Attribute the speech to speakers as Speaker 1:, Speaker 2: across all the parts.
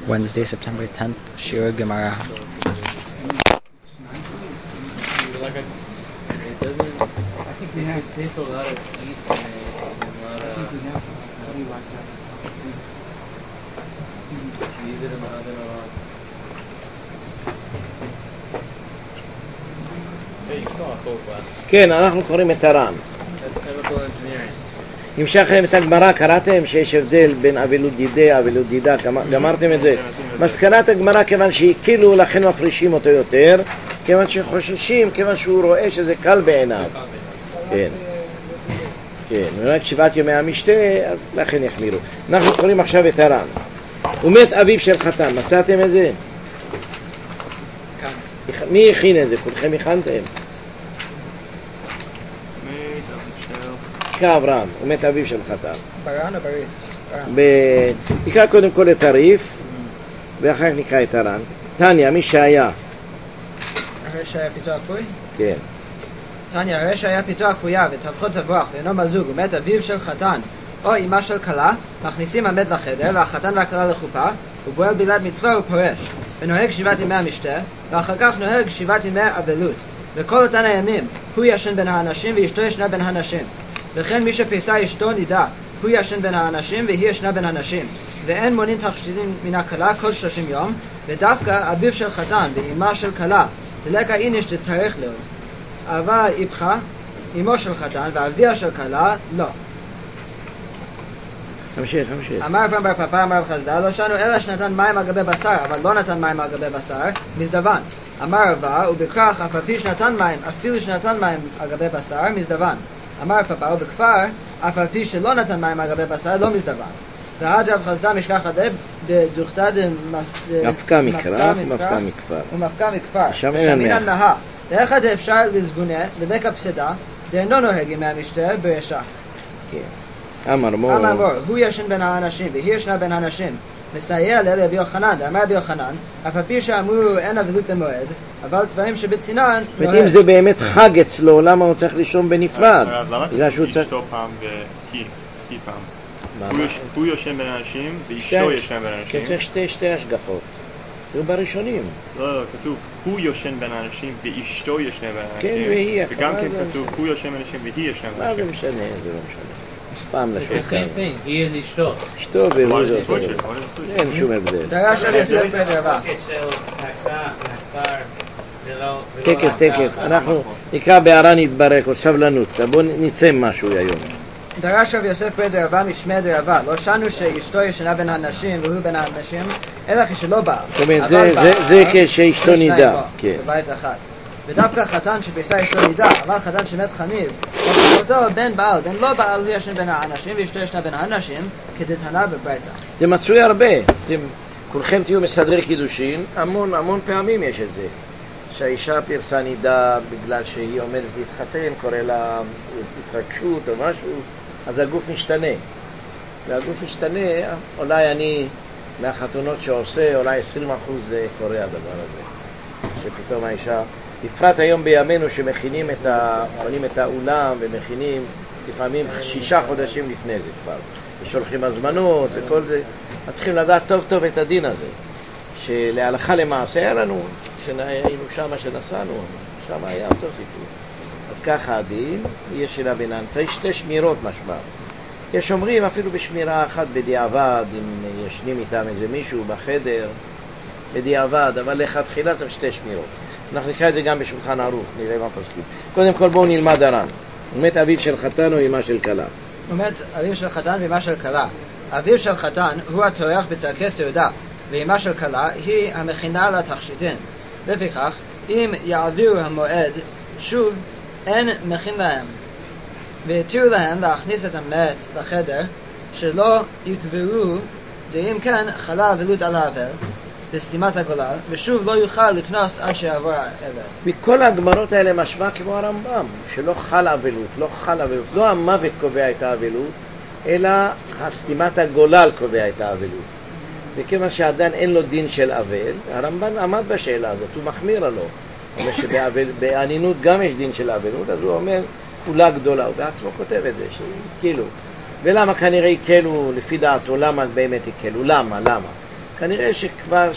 Speaker 1: Wednesday, September 10th, Shir Gemara.
Speaker 2: So like it doesn't. I think we have to take a lot of yeast in it and a lot of. Use it in the oven a lot. Hey, you saw it's old glass.
Speaker 3: כן, אנחנו קוראים את הר"ן.
Speaker 2: That's chemical engineering.
Speaker 3: נמשך לכם את הגמרא, קראתם שיש הבדל בין אבלות דידה, אבלות דידה, גמרתם את זה? מסקנת הגמרא, כיוון שהקילו, לכן מפרישים אותו יותר, כיוון שחוששים, כיוון שהוא רואה שזה קל בעיניו. כן. כן, ורק 7 ימי המשתה, אז לכן יחמירו. אנחנו קוראים עכשיו את הר"ן. ומת אביו של חתן, מצאתם את זה? מי הכין את זה? כולכם הכנתם? אברהם, הוא מת אביו של חתן.
Speaker 1: ברן או בריף?
Speaker 3: נקרא קודם כל את הריף, ואחר כך נקרא את הר"ן. תניא, מי שהיה?
Speaker 1: אחרי שהיה פיתו אפוי?
Speaker 3: כן.
Speaker 1: תניא, אחרי שהיה פיתו אפויה וטבחו תבוח ואינו מזוג ומת אביו של חתן או אמא של כלה, מכניסים המת לחדר והחתן והכלה לחופה, ובועל בלעד מצווה ופורש, ונוהג 7 ימי המשתה, ואחר כך נוהג 7 ימי אבלות. וכל אותן הימים הוא ישן בין האנשים ואשתו ישנה בין הנשים. וכן מי שפייסה אשתו נידה, הוא ישן בין האנשים והיא ישנה בין הנשים. ואין מונין תכשיטין מן הכלה כל 30 יום, ודווקא אביו של חתן ואימה של כלה, תלך איניש תתארך לו. אבל איפך, אמו של חתן ואביה של כלה, לא.
Speaker 3: המשך.
Speaker 1: אמר אברהם בר פפא אמר בחסדא, לא שנו אלא שנתן מים על גבי בשר, אבל לא נתן מים על גבי בשר, מזדוון. אמר רבא, ובכרך אף על פי שנתן מים, אפילו שנתן מים על גבי בשר, מזדוון. אמר פפא, ובכפר, אף על פי שלא נתן מים על גבי בשר, לא מזדוון. ועד רב חסדא משכח עדי בדוכתא
Speaker 3: מפקא מקרא ומפקא מכפר.
Speaker 1: ומפקא מכפר.
Speaker 3: שמינן
Speaker 1: נהה. לאחד אפשר לסגונה, לבקע פסדה, דאינו נוהג ימי המשתה ברשע.
Speaker 3: כן. אמר מור,
Speaker 1: הוא ישן בין האנשים והיא ישנה בין הנשים, מסייע לרבי יוחנן. אמר רבי יוחנן, אף על פי שאמרו אין אבלות במועד, אבל דברים שבצינן
Speaker 3: אם זה באמת חג אצלו, למה הוא צריך לישון בנפרד?
Speaker 4: למה אשתו פעם והיא פעם? הוא יושן בין אנשים ואשתו ישנה בין אנשים.
Speaker 3: צריך שתי השגחות. זה בראשונים.
Speaker 4: לא, כתוב הוא יושן בין אנשים ואשתו ישנה בין אנשים.
Speaker 3: כן, והיא.
Speaker 4: וגם כן כתוב הוא יושן בין אנשים והיא ישנה בין אנשים.
Speaker 3: מה זה משנה? זה לא משנה. פעם לשון
Speaker 2: It's the same thing. He is אשתו.
Speaker 3: אשתו והוא זה אותו. אין שום הבדל.
Speaker 1: דרש רבי יוסף בן רבא.
Speaker 3: תקף. אנחנו נקרא בהר"ן יתברך, עוד סבלנות. בואו נצא משהו היום.
Speaker 1: דרש רבי יוסף בן רבא משמי דרבא, לא שנו שאשתו ישנה בין הנשים והוא בין האנשים, אלא כשלא בא.
Speaker 3: זאת אומרת, זה כשאשתו נידה.
Speaker 1: בבית אחד. ודווקא חתן שפייסה אשתו נידה, אבל חתן שמת חמיב, אותו בן בעל, בן לא בעל, הוא ישן בין האנשים ואשתו ישנה בין האנשים, כדתנא בברייתא.
Speaker 3: זה מצוי הרבה. כולכם תהיו מסדרי קידושין, המון פעמים יש את זה. שהאישה פרסה נידה בגלל שהיא עומדת להתחתן, קורא לה התרגשות או משהו, אז הגוף משתנה. והגוף משתנה, אולי אני מהחתונות שעושה, אולי 20% זה קורה הדבר הזה. שפתאום האישה, בפרט היום בימינו שמכינים עונים את האולם ומכינים לפעמים 6 חודשים לפני זה כבר. ושולחים הזמנות וכל זה. אז צריכים לדעת טוב את הדין הזה. שלהלכה למעשה היה לנו, שהיינו שמה שנסענו, שם היה אותו סיפור. אז ככה הדין, יש שאלה בינן, צריך 2 שמירות משמע. יש אומרים אפילו בשמירה אחת בדיעבד, אם ישנים איתם איזה מישהו בחדר, בדיעבד, אבל לכתחילה צריך 2 שמירות. אנחנו נקרא את זה גם בשולחן ערוך, נראה מה פוסקים. קודם כל בואו נלמד הר"ן. הוא מת אביו של חתן או אמא של כלה?
Speaker 1: הוא מת אביו של חתן ואמא של כלה. אביו של חתן הוא הטורח בצורכי סעודה, ואמא של כלה היא המכינה לתכשיטין. לפיכך, אם יעבירו המועד שוב, אין מכין להם. והתירו להם להכניס את המת לחדר, שלא יקברו, דאם כן חלה אבלות על האבל, בסתימת הגולל, ושוב לא יוכל לקנוס עד שיעבור האבל.
Speaker 3: וכל הגמרות האלה משמע כמו הרמב"ם, שלא חל אבלות, לא המוות קובע את האבלות, אלא הסתימת הגולל קובע את האבלות. וכיוון שעדיין אין לו דין של אבל, הרמב"ן עמד בשאלה הזאת, הוא מחמיר עלו. הוא אומר שבענינות גם יש דין של אבלות, אז הוא אומר, כולה גדולה, הוא בעצמו כותב את זה, כאילו. ולמה כנראה יקלו, לפי דעתו, למה באמת יקלו? למה? כנראה שכבר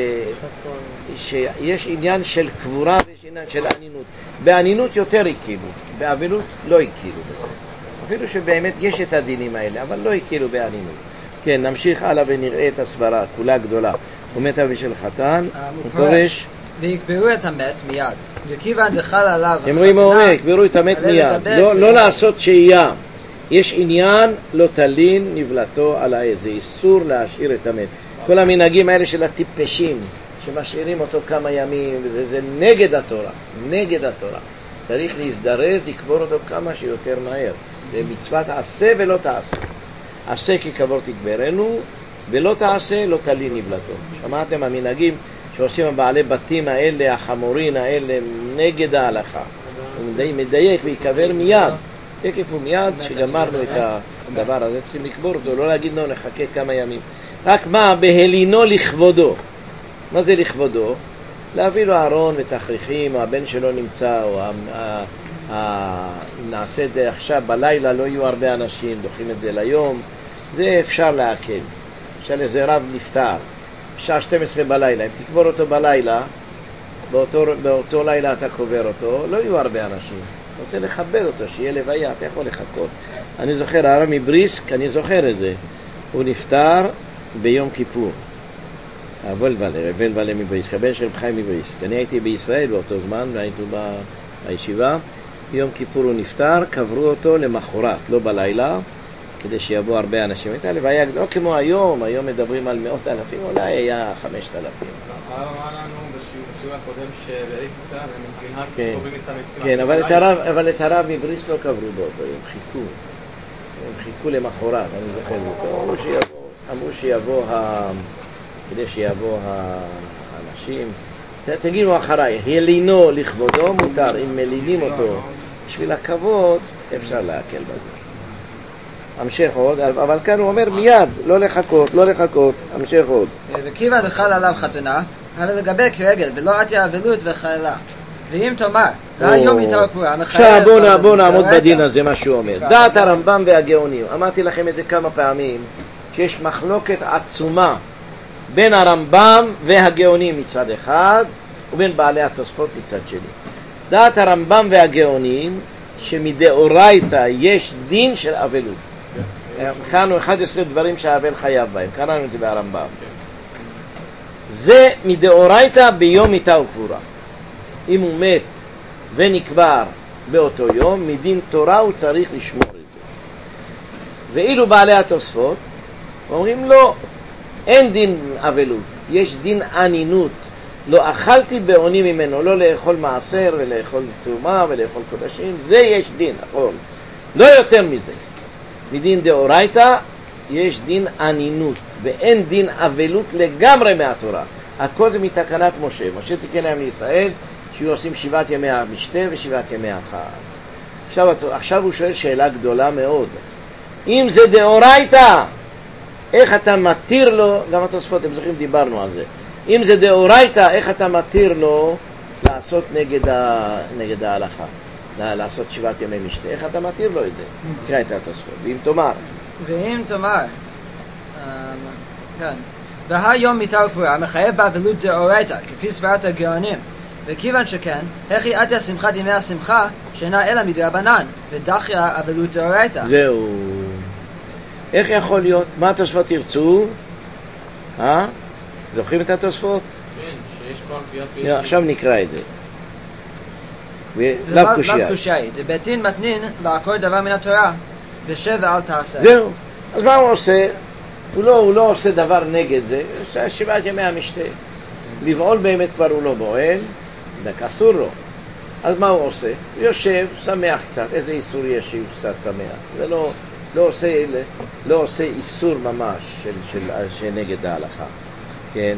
Speaker 3: שיש עניין של קבורה ויש עניין של ענינות. בענינות יותר הכילו, באבלות לא הכילו. אפילו שבאמת יש את הדינים האלה, אבל לא הכילו בענינות. כן, נמשיך הלאה ונראה את הסברה, כולה גדולה. ומת אבי של חתן, הוא פורש.
Speaker 1: ויקברו את המת מיד. זה כיוון זה חל עליו.
Speaker 3: הם רואים מה אומר, יקברו את המת מיד. לא לעשות שהייה. יש עניין לא תלין נבלתו על העד. זה איסור להשאיר את המת. כל המנהגים האלה של הטיפשים, שמשאירים אותו כמה ימים, זה נגד התורה. נגד התורה. צריך להזדרז, לקבור אותו כמה שיותר מהר. זה מצוות עשה ולא תעשה. עשה כי קבור תקברנו, ולא תעשה לא תלין נבלתו. שמעתם המנהגים שעושים הבעלי בתים האלה, החמורין האלה, נגד ההלכה. הוא מדייק ויקבר מיד. תקף הוא מיד שגמרנו את הדבר הזה, צריכים לקבור אותו, לא להגיד לא, נחכה כמה ימים. רק מה? בהלינו לכבודו. מה זה לכבודו? להביא לו ארון ותכריכים, או הבן שלו נמצא, או נעשה את זה עכשיו בלילה, לא יהיו הרבה אנשים, דוחים את זה ליום. זה אפשר להקל. אפשר איזה רב נפטר, בשעה 12 בלילה, אם תקבור אותו בלילה, באותו לילה אתה קובר אותו, לא יהיו הרבה אנשים. אתה רוצה לכבד אותו, שיהיה לוויה, אתה יכול לחכות. אני זוכר, הרב מבריסק, אני זוכר את זה. הוא נפטר ביום כיפור. ולבלה מבריסק, הבן של חיים מבריסק. אני הייתי בישראל באותו זמן, והייתי בישיבה. ביום כיפור הוא נפטר, קברו אותו למחרת, לא בלילה, כדי שיבואו הרבה אנשים. הייתה לוויה, לא כמו היום, היום מדברים על 100,000, אולי היה 5,000.
Speaker 2: הרב אמר לנו בשיעור הקודם שבארץ ישראל הם מנהג שקוברים את המתים.
Speaker 3: כן, אבל את הרב מבריסק לא קברו באותו יום, הם חיכו למחרת, אני זוכר אותו. אמרו כדי שיבוא האנשים. תגידו אחריי, הלינו לכבודו מותר, אם מלינים אותו בשביל הכבוד, אפשר להקל בזה. המשך עוד, אבל כאן הוא אומר מיד, לא לחכות, המשך עוד.
Speaker 1: וכיוון דחל עליו חתונה, אבל לגבי כרגל, ולא עטיה אבלות וחיילה. ואם תאמר, והיום איתה קבורה,
Speaker 3: עכשיו בוא נעמוד בדין הזה, מה שהוא אומר. דעת הרמב"ם והגאונים, אמרתי לכם את זה כמה פעמים, שיש מחלוקת עצומה בין הרמב"ם והגאונים מצד אחד, ובין בעלי התוספות מצד שני. דעת הרמב"ם והגאונים, שמדאורייתא יש דין של אבלות. קראנו 11 דברים שהאבל חייב בהם, קראנו את זה בהרמב"ם. זה מדאורייתא ביום מיתה וקבורה. אם הוא מת ונקבר באותו יום, מדין תורה הוא צריך לשמור את זה. ואילו בעלי התוספות אומרים לא, אין דין אבלות, יש דין ענינות. לא אכלתי בעוני ממנו, לא לאכול מעשר ולאכול תרומה ולאכול קודשים, זה יש דין, נכון. לא יותר מזה. מדין דאורייתא יש דין ענינות, ואין דין אבלות לגמרי מהתורה. הכל זה מתקנת משה. משה תיקן להם לישראל שיהיו עושים 7 ימי המשתה ו7 ימי החג. עכשיו הוא שואל שאלה גדולה מאוד. אם זה דאורייתא, איך אתה מתיר לו, גם התוספות, אתם זוכרים, דיברנו על זה. אם זה דאורייתא, איך אתה מתיר לו לעשות נגד ההלכה? לעשות 7 ימי משתה, איך אתה מתיר לו את זה? תקרא את התוספות. ואם תאמר,
Speaker 1: והיום מיתה וקבורה מחייב באבלות דאורייתא, כפי סברת הגאונים. וכיוון שכן, הכי עטיה שמחת ימי השמחה, שאינה אלא מדרבנן, ודחיה אבלות דאורייתא.
Speaker 3: זהו. איך יכול להיות? מה התוספות ירצו? זוכרים את התוספות?
Speaker 2: כן, שיש כבר קביעת...
Speaker 3: עכשיו נקרא את זה.
Speaker 1: ולאו קושייה. זה ביתין מתנין לעקור דבר מן התורה, ושב ואל תעשה.
Speaker 3: זהו. אז מה הוא עושה? הוא לא עושה דבר נגד זה, הוא עושה 7 ימי המשתה. לבעול באמת כבר הוא לא בועל, אסור לו. אז מה הוא עושה? הוא יושב, שמח קצת, איזה איסור יש שהוא קצת שמח. זה לא עושה איסור ממש שנגד ההלכה. כן.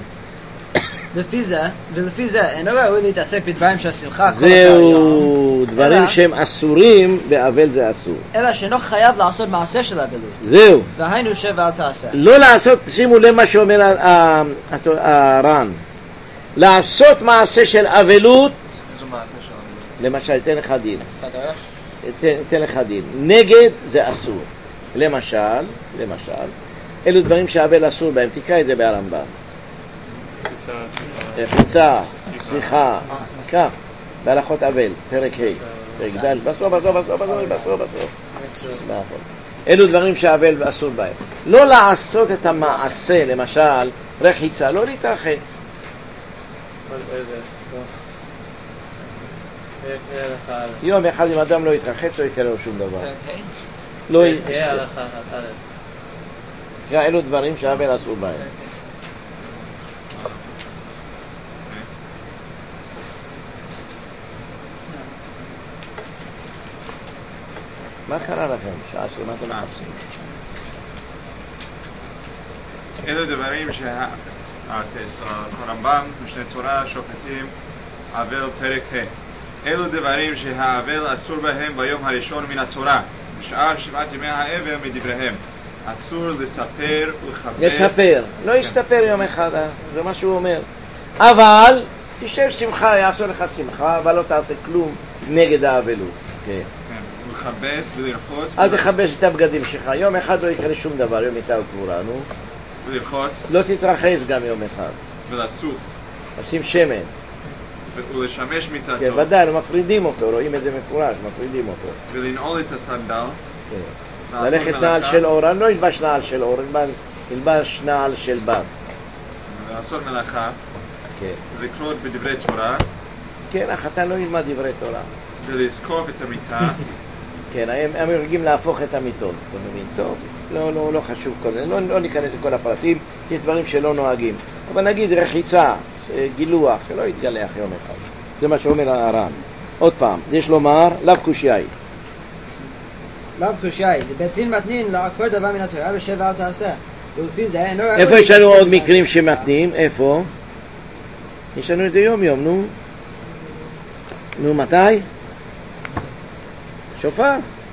Speaker 1: ולפי זה אינו ראוי להתעסק בדברים של שמחה.
Speaker 3: זהו, דברים שהם אסורים, באבל זה אסור.
Speaker 1: אלא שאינו חייב לעשות מעשה של אבלות.
Speaker 3: זהו.
Speaker 1: והיינו שב ואל תעשה.
Speaker 3: לא לעשות, שימו לב מה שאומר הר"ן. לעשות מעשה של אבלות.
Speaker 2: איזה מעשה של אבלות?
Speaker 3: למשל, אתן לך דין. אתן לך דין. נגד זה אסור. למשל, אלו דברים שהאבל אסור בהם, תקרא את זה בהרמב"ם. רחיצה, שיחה, כך, בהלכות אבל, פרק ה', פרק ד', בסוף. אלו דברים שהאבל אסור בהם. לא לעשות את המעשה, למשל, רחיצה, לא להתרחץ. יום אחד אם אדם לא יתרחץ, לא יקרה לו שום דבר. לא יקרה. אלו דברים שהאבל אסור בהם. מה קרה לכם? שעה שלמה אתם מחפשים.
Speaker 4: אלו דברים שהרמב"ם, משנה תורה, שופטים, אבל פרק ה'. אלו דברים שהאבל אסור בהם ביום הראשון מן התורה, בשאר 7 ימי האבל מדבריהם. אסור לספר ולחפש.
Speaker 3: לספר, לא יסתפר יום אחד, זה מה שהוא אומר. אבל תשב שמחה, יעשו לך שמחה, אבל לא תעשה כלום נגד האבלות. כן.
Speaker 4: ולחפש ולרחוץ.
Speaker 3: אז תחפש את הבגדים שלך, יום אחד לא יקרה שום דבר, יום איתה וקבורה, נו.
Speaker 4: ולרחוץ.
Speaker 3: לא תתרחץ גם יום אחד.
Speaker 4: ולסוף.
Speaker 3: לשים שמן.
Speaker 4: ולשמש מיטתו.
Speaker 3: כן, ודאי, לא מפרידים אותו, רואים את זה מפורש, מפרידים אותו.
Speaker 4: ולנעול את הסנדל.
Speaker 3: כן. ללכת נעל של אור, אני לא ילבש נעל של אור, ילבש נעל של בד.
Speaker 4: ולעשות מלאכה.
Speaker 3: כן.
Speaker 4: ולקרוא בדברי תורה.
Speaker 3: כן, החתן לא ילמד דברי תורה.
Speaker 4: ולזקוף את המיטה.
Speaker 3: כן, הם הרגים להפוך את המיטות, אתה מבין? טוב, לא חשוב כל זה, לא ניכנס לכל הפרטים, יש דברים שלא נוהגים. אבל נגיד רחיצה, גילוח, שלא יתגלח יום אחד. זה מה שאומר הר"ן. עוד פעם, יש לומר, לאו קושייי.
Speaker 1: לאו קושייי, בית דין מתנין לעקור דבר מן התורה ושב אל תעשה. ולפי זה אינו...
Speaker 3: איפה יש לנו עוד מקרים שמתנים? איפה? יש לנו את זה יום יום, נו. נו, מתי? שופר.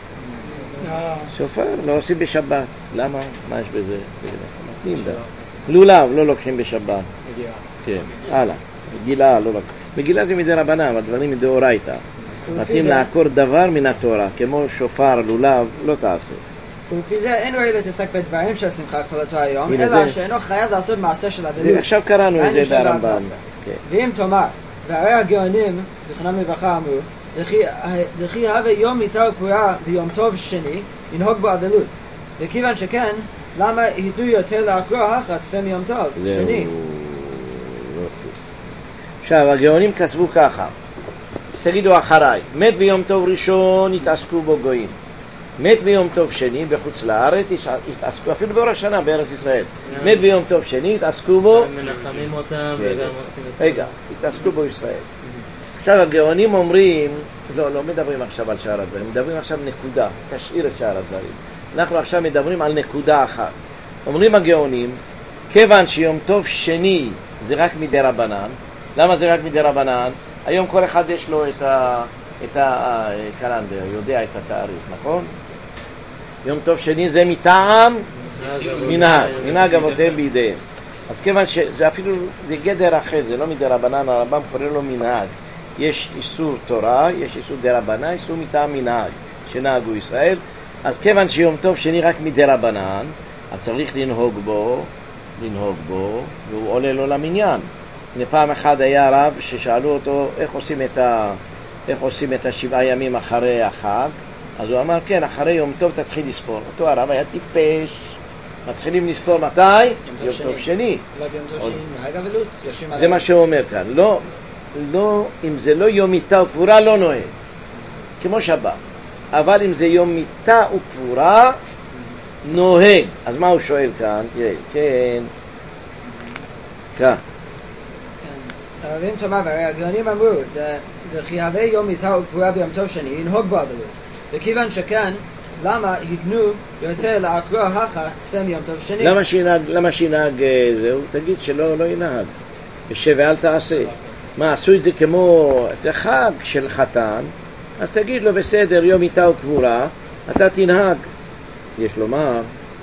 Speaker 3: שופר, לא עושים בשבת. למה? מה יש בזה? מתנים דה. לולב, לא לוקחים בשבת. כן, הלאה. מגילה, לא לוקחים. מגילה זה מדי רבנן, אבל דברים מדאורייתא. מתאים לעקור דבר מן התורה, כמו שופר, לולב, לא תעשה.
Speaker 1: ולפי זה אין ראוי להתעסק בדברים של שמחה כל אותו היום, אלא שאינו חייב לעשות מעשה של אבלות.
Speaker 3: עכשיו קראנו את זה ברמב"ם.
Speaker 1: ואם תאמר, והרי הגאונים, זכרונם לברכה, אמרו, דכי הווה יום מיתה וקבורה ביום טוב שני, ינהוג בו אבלות. וכיוון שכן, למה ייתנו יותר לעקרו אחת תפה מיום טוב שני?
Speaker 3: עכשיו, הגאונים כתבו ככה, תגידו אחריי, מת ביום טוב ראשון, יתעסקו בו גויים. מת ביום טוב שני, בחוץ לארץ, יתעסקו, אפילו באור השנה, בארץ ישראל. מת ביום טוב שני, יתעסקו בו...
Speaker 2: מנחמים אותם וגם עושים את זה.
Speaker 3: רגע, יתעסקו בו ישראל. עכשיו, הגאונים אומרים, לא מדברים עכשיו על שאר הדברים, מדברים עכשיו נקודה, תשאיר את שאר הדברים. אנחנו עכשיו מדברים על נקודה אחת. אומרים הגאונים, כיוון שיום טוב שני זה רק מדי רבנן, למה זה רק מדי רבנן? היום כל אחד יש לו את הקלנדר, יודע את התאריך, נכון? יום טוב שני זה מטעם מנהג אבותיהם בידיהם. אז כיוון שזה אפילו, זה גדר אחר, זה לא מדי רבנן, הרמב"ם קורא לו מנהג. יש איסור תורה, יש איסור די רבנן, איסור מטעם מנהג, שנהגו ישראל. אז כיוון שיום טוב שני רק מדי רבנן, אז צריך לנהוג בו, והוא עולה לו למניין. פעם אחד היה רב ששאלו אותו איך עושים את 7 ימים אחרי החג, אז הוא אמר כן, אחרי יום טוב תתחיל לספור. אותו הרב היה טיפש, מתחילים לספור מתי? יום טוב שני. זה מה שהוא אומר כאן, לא, אם זה לא יום מיתה וקבורה לא נוהג, כמו שבת, אבל אם זה יום מיתה וקבורה נוהג. אז מה הוא שואל כאן? תראה, כן, כך.
Speaker 1: ואם תאמר, והרי הגאונים אמרו, דכי הווה יום מיתה וקבורה ביום טוב שני, ינהוג בו אבלות. וכיוון שכן, למה ייתנו יותר לעקרו אחת תפה מיום טוב שני?
Speaker 3: למה שינהג זהו? תגיד שלא ינהג. ישב ואל תעשה. מה, עשו את זה כמו חג של חתן, אז תגיד לו בסדר, יום מיתה וקבורה, אתה תנהג. יש לומר,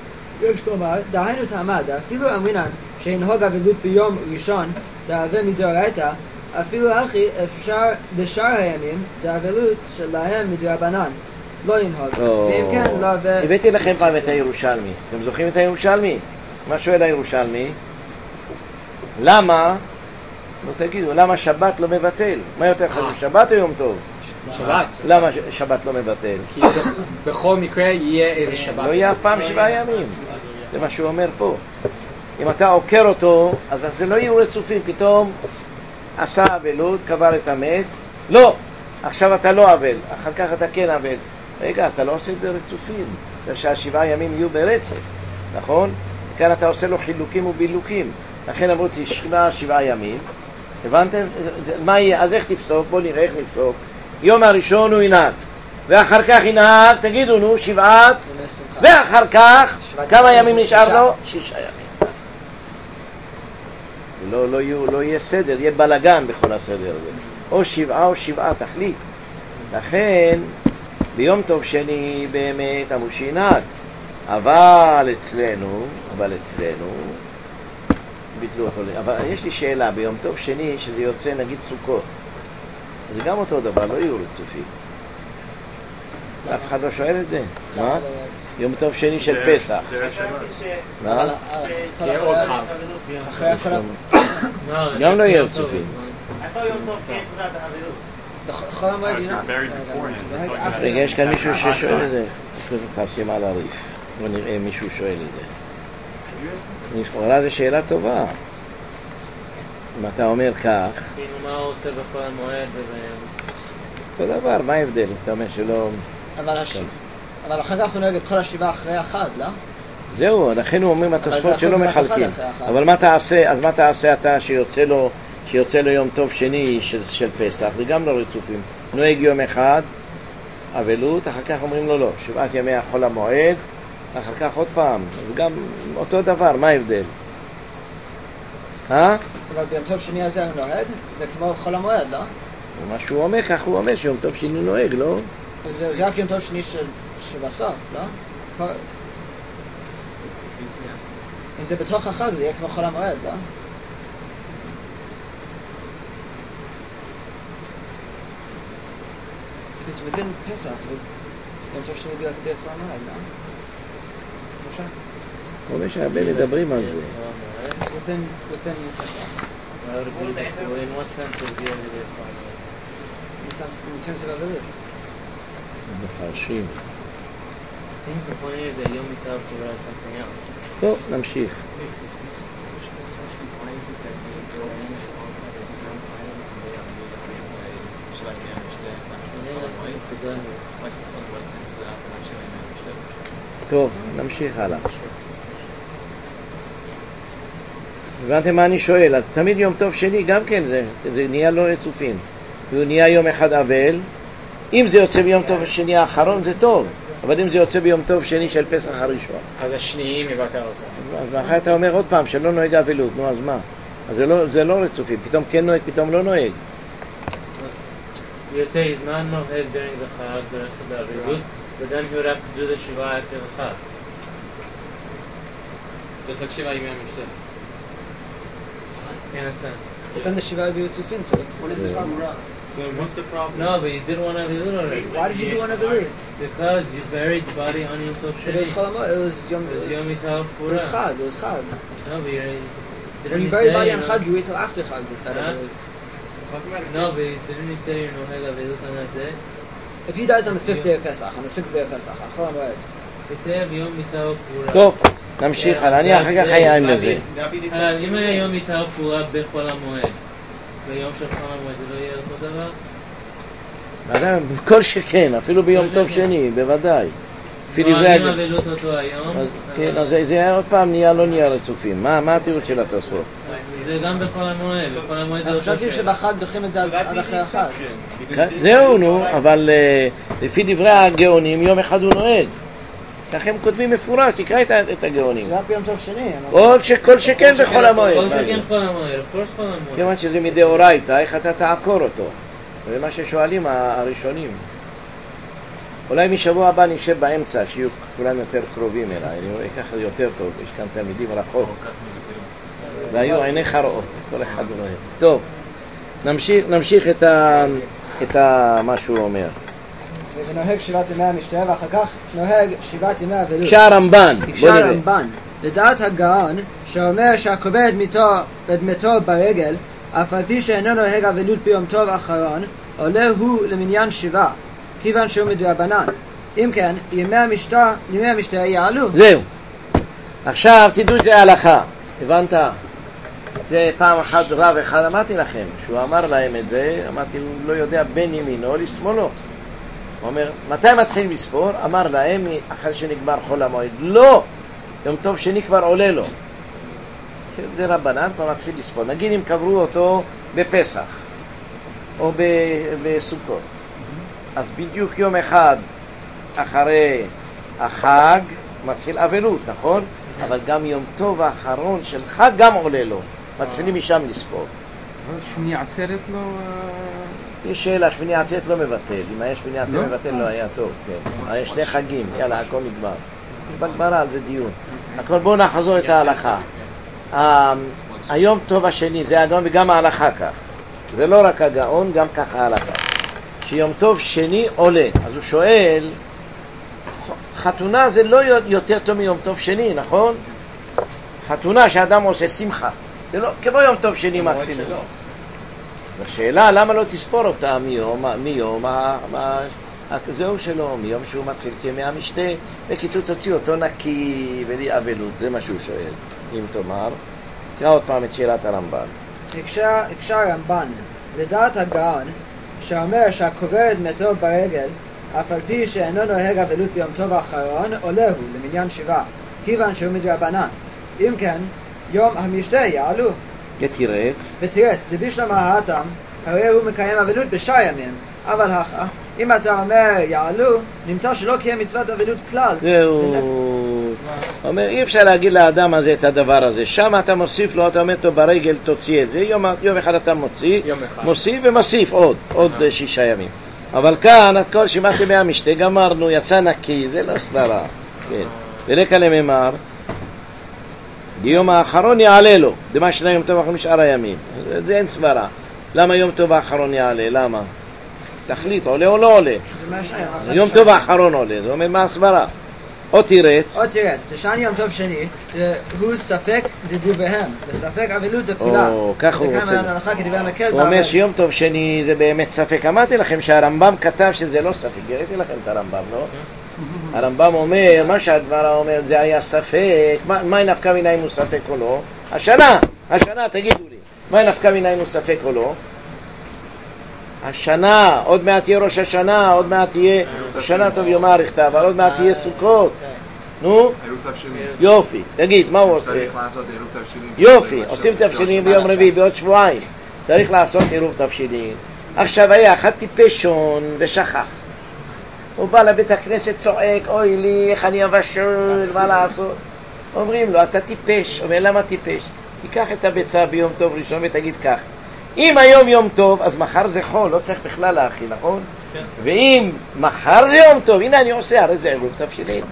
Speaker 1: דהיינו תעמד, אפילו אמרינן שינהוג אבלות ביום ראשון, דהווה מדאורייתא, אפילו אחי אפשר בשאר הימים, דאבלות שלהם מדרבנן, לא ינהוג. ואם כן, לא...
Speaker 3: הבאתי לכם פעם את הירושלמי. אתם זוכרים את הירושלמי? מה שואל הירושלמי? למה נו תגידו, למה שבת לא מבטל? מה יותר חשוב, שבת או יום טוב?
Speaker 5: שבת.
Speaker 3: למה שבת לא מבטל?
Speaker 5: כי בכל מקרה יהיה איזה שבת.
Speaker 3: לא יהיה אף פעם 7 ימים. זה מה שהוא אומר פה. אם אתה עוקר אותו, אז זה לא יהיו רצופים. פתאום עשה אבלות, קבר את המת. לא, עכשיו אתה לא אבל, אחר כך אתה כן אבל. רגע, אתה לא עושה את זה רצופים. שה7 ימים יהיו ברצף, נכון? כאן אתה עושה לו חילוקים ובילוקים. לכן אמרו תשכינה 7 ימים. הבנתם? מה יהיה? אז איך תפסוק? בוא נראה איך נפסוק. יום הראשון הוא ינהג, ואחר כך ינהג, תגידו נו, 7, ואחר כך, כמה ימים נשאר לו? 6 ימים. לא יהיה סדר, יהיה בלגן בכל הסדר הזה. או 7 או 7, תחליט. לכן, ביום טוב שני באמת אמרו שינהג. אבל אצלנו, ביטלו אותו. אבל יש לי שאלה, ביום טוב שני, שזה יוצא נגיד סוכות. זה גם אותו דבר, לא יהיו רצופים. אף אחד לא שואל את זה. מה? יום טוב שני של פסח. מה?
Speaker 5: יהיה עוד חג.
Speaker 3: גם לא יהיו רצופים. רגע, יש כאן מישהו ששואל את זה. תרשים על הריף. בוא נראה מישהו שואל את זה. לכאורה זו שאלה טובה. אם אתה אומר כך...
Speaker 2: מה הוא עושה בכל המועד?
Speaker 3: אותו דבר, מה ההבדל? אתה אומר שלא...
Speaker 1: אבל אחר כך הוא נוהג את כל 7 אחרי החג, לא?
Speaker 3: זהו, לכן הוא אומר התוספות שלא מחלקים. אבל מה תעשה? אז מה תעשה אתה שיוצא לו יום טוב שני של פסח? זה גם לא רצופים. נוהג יום אחד, אבלות, אחר כך אומרים לו לא. 7 ימי החול המועד, אחר כך עוד פעם. זה גם אותו דבר, מה ההבדל?
Speaker 1: אבל ביום טוב שני הזה הוא נוהג? זה כמו חול המועד, לא?
Speaker 3: מה שהוא אומר, כך הוא אומר שיום טוב שני נוהג, לא?
Speaker 1: זה רק יום טוב שני שבסוף, לא? אם זה בתוך החג זה יהיה כמו חול המועד, לא? It's within Pesach, יום טוב שני בגלל כדי חול המועד, לא? שלושה?
Speaker 3: הוא אומר שהרבה מדברים על זה.
Speaker 1: It's within Pesach.
Speaker 2: In what sense is the end of the final?
Speaker 1: In terms of abilities.
Speaker 3: מפרשים.
Speaker 2: I think the point is that Yom Tov Torah is something else.
Speaker 3: טוב, נמשיך. טוב, נמשיך הלאה. הבנתם מה אני שואל? אז תמיד יום טוב שני גם כן, זה נהיה לא רצופים. הוא נהיה יום אחד אבל. אם זה יוצא ביום טוב שני האחרון זה טוב, אבל אם זה יוצא ביום טוב שני של פסח הראשון.
Speaker 5: אז השניים יבטל אותו.
Speaker 3: אז אחרי אתה אומר עוד פעם שלא נוהג אבלות, נו אז מה? אז זה לא רצופים, פתאום כן נוהג, פתאום לא נוהג.
Speaker 2: יוצא הזמן נוהג during the Chag, the rest of the Avilut, but then he would have to do the Shiva after the Chag. Just like Shiva Yom Mishneh. In a sense.
Speaker 1: But then the Shiva will be Tzufin, so what is this problem?
Speaker 2: So what's the problem? No, but you did one Avilut already.
Speaker 1: Why did you do one Avilut?
Speaker 2: Because you buried the body on Yom Tov Sheni.
Speaker 1: It was Chol HaMoed, it was Yom
Speaker 2: Tov Pura.
Speaker 1: It was Chag, it was Chag.
Speaker 2: No, but
Speaker 1: when you bury the body on Chag, you wait till after Chag to start Avilut.
Speaker 2: No, but didn't you say you're Noheg Avilut on that day?
Speaker 1: If he dies on the 5th day of Pesach, on the 6th day of Pesach, on Chol HaMoed.
Speaker 2: כתב יום מיטה ופורה.
Speaker 3: טוב, נמשיך הלאה, אני אחר כך היה עם לזה.
Speaker 2: אם היה יום מיטה ופורה בחול המועד, ביום של חול המועד זה לא יהיה אותו דבר?
Speaker 3: כל שכן, אפילו ביום טוב שני, בוודאי.
Speaker 2: נוהגים אבלות אותו היום.
Speaker 3: כן, אז זה היה עוד פעם לא נהיה רצופים. מה התירוץ של התוספות?
Speaker 2: זה גם בחול המועד, בחול המועד זה
Speaker 1: אני חשבתי שבחג דוחים את זה עד אחרי החג.
Speaker 3: זהו נו, אבל לפי דברי הגאונים יום אחד הוא נוהג. כך הם כותבים מפורש, תקרא את הגאונים.
Speaker 1: זה רק ביום טוב שני.
Speaker 3: עוד שכל שכן בחול המועד.
Speaker 2: כל שכן חול המועד, כל חול המועד.
Speaker 3: כיוון שזה מדאורייתא, איך אתה תעקור אותו? זה מה ששואלים הראשונים. אולי משבוע הבא נשב באמצע, שיהיו כולם יותר קרובים אליי. אני רואה ככה יותר טוב, יש כאן תלמידים רחוק. והיו עיני חראות, כל אחד נוהג. טוב, נמשיך את מה שהוא אומר.
Speaker 1: ונוהג 7 ימי המשתה, ואחר כך נוהג 7 ימי אבלות.
Speaker 3: כשהרמב"ן, בוא נראה.
Speaker 1: הרמב"ן, לדעת הגאון, שאומר שהקובר את מתו ברגל, אף על פי שאינו נוהג אבלות ביום טוב אחרון, עולה הוא למניין שבעה, כיוון שהוא מדרבנן. אם כן, ימי המשתה יעלו.
Speaker 3: זהו. עכשיו תדעו את זה ההלכה. הבנת? זה פעם אחת רב אחד אמרתי לכם, שהוא אמר להם את זה, אמרתי, הוא לא יודע בין ימינו לשמאלו. הוא אומר, מתי מתחילים לספור? אמר להם, אחרי שנגמר חול המועד. לא! יום טוב שני כבר עולה לו. זה רבנן, כבר מתחיל לספור. נגיד אם קברו אותו בפסח, או בסוכות. אז בדיוק יום אחד אחרי החג מתחיל אבלות, נכון? אבל גם יום טוב האחרון של חג גם עולה לו. מתחילים משם לספור.
Speaker 6: שמיני עצרת לא...
Speaker 3: יש שאלה, שמיני עצרת לא מבטל. אם היה שמיני עצרת מבטל לא היה טוב. היה שני חגים, יאללה, הכל נגמר. בגמרא על זה דיון. הכל בואו נחזור את ההלכה. היום טוב השני, זה הגאון וגם ההלכה כך. זה לא רק הגאון, גם כך ההלכה. שיום טוב שני עולה. אז הוא שואל, חתונה זה לא יותר טוב מיום טוב שני, נכון? חתונה שאדם עושה שמחה. זה לא, כמו יום טוב שני מקסימום. השאלה, למה לא תספור אותה מיום זהו שלו, מיום שהוא מתחיל ימי המשתה, בקיצור תוציא אותו נקי בלי אבלות, זה מה שהוא שואל. אם תאמר, תקרא עוד פעם את שאלת הרמב"ן.
Speaker 1: הקשה הרמב"ן, לדעת הגאון, שאומר שהקובר את מתו ברגל, אף על פי שאינו נוהג אבלות ביום טוב האחרון, עולה הוא למניין שבעה, כיוון שהוא מדרבנן. אם כן, יום המשתה יעלו. ותירץ, דבישלמה האטם, הרי הוא מקיים אבלות בשאר ימים, אבל הכה, אם אתה אומר יעלו, נמצא שלא קיים מצוות אבלות כלל.
Speaker 3: זהו. אומר, אי אפשר להגיד לאדם הזה את הדבר הזה. שם אתה מוסיף לו, אתה אומר לו ברגל תוציא את זה. יום אחד אתה מוסיף ומוסיף עוד 6 ימים. אבל כאן, את כל שמעת ימי המשתה, גמרנו, יצא נקי, זה לא סברה. כן. ולקה למאמר, ביום האחרון יעלה לו, דמה שנה יום טוב האחרון משאר הימים. זה אין סברה. למה יום טוב האחרון יעלה? למה? תחליט, עולה או לא עולה? יום טוב האחרון עולה, זה אומר מה הסברה? או תירץ,
Speaker 1: תשען יום טוב שני, הוא ספק דדבריהם, וספק אבלות לכולם.
Speaker 3: כך הוא רוצה. הוא אומר שיום טוב שני זה באמת ספק. אמרתי לכם שהרמב"ם כתב שזה לא ספק, הראיתי לכם את הרמב"ם, לא? הרמב"ם אומר, מה שהדברה אומר, זה היה ספק. מה נפקא מינה אם הוא ספק או לא? השנה, תגידו לי, מה נפקא מינה אם הוא ספק או לא? השנה, עוד מעט תהיה ראש השנה, עוד מעט תהיה שנה טוב יום האריכתא, אבל עוד מעט תהיה סוכות. נו? יופי, תגיד, מה הוא עושה? יופי, עושים תבשילים ביום רביעי, בעוד שבועיים. צריך לעשות עירוב תבשילים. עכשיו היה אחד טיפשון ושכח. הוא בא לבית הכנסת צועק, אוי לי, איך אני אבשל, מה לעשות? אומרים לו, אתה טיפש. אומר, למה טיפש? תיקח את הביצה ביום טוב ראשון ותגיד כך. אם היום יום טוב, אז מחר זה חול, לא צריך בכלל להכין, נכון? כן. ואם מחר זה יום טוב, הנה אני עושה, הרי זה עירוב תבשילים.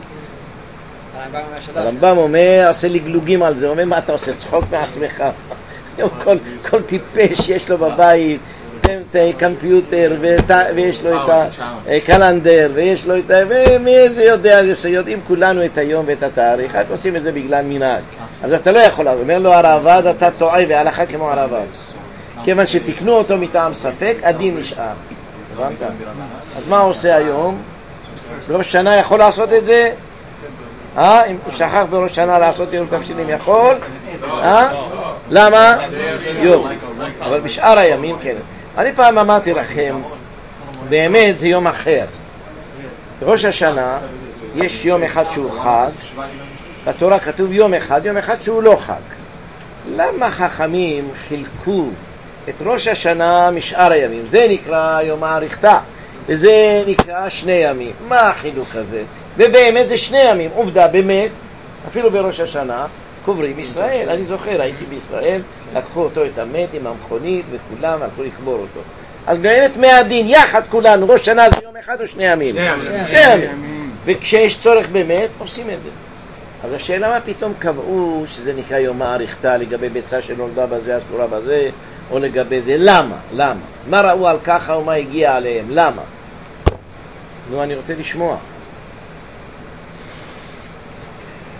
Speaker 3: הרמב"ם אומר, עושה לי גלוגים על זה, אומר, מה אתה עושה? צחוק מעצמך. כל טיפש יש לו בבית, קמפיוטר, ויש לו את הקלנדר, ויש לו את ה... ומי זה יודע, יודעים כולנו את היום ואת התאריך, רק עושים את זה בגלל מנהג. אז אתה לא יכול, אומר לו הרעב"ד, אתה טועה, והלכה כמו הרעב"ד. כיוון שתקנו אותו מטעם ספק, הדין נשאר. הבנת? אז מה עושה היום? בראש שנה יכול לעשות את זה? אם שכח בראש שנה לעשות עירוב תבשילים יכול? למה? יופי. אבל בשאר הימים כן. אני פעם אמרתי לכם, באמת זה יום אחר. בראש השנה יש יום אחד שהוא חג, בתורה כתוב יום אחד שהוא לא חג. למה חכמים חילקו את ראש השנה משאר הימים? זה נקרא יום האריכתא, וזה נקרא 2 ימים. מה החילוק הזה? ובאמת זה 2 ימים. עובדה, באמת, אפילו בראש השנה, קוברים ישראל. אני זוכר, הייתי בישראל, לקחו אותו את המת עם המכונית וכולם, הלכו לקבור אותו. אז באמת מהדין, יחד כולנו, ראש שנה זה יום אחד או 2 ימים? 2 ימים. וכשיש צורך באמת, עושים את זה. אז השאלה מה פתאום קבעו שזה נקרא יום האריכתא לגבי ביצה שנולדה בזה, אסורה בזה, או לגבי זה? למה? מה ראו על ככה ומה הגיע עליהם? למה? נו, אני רוצה לשמוע.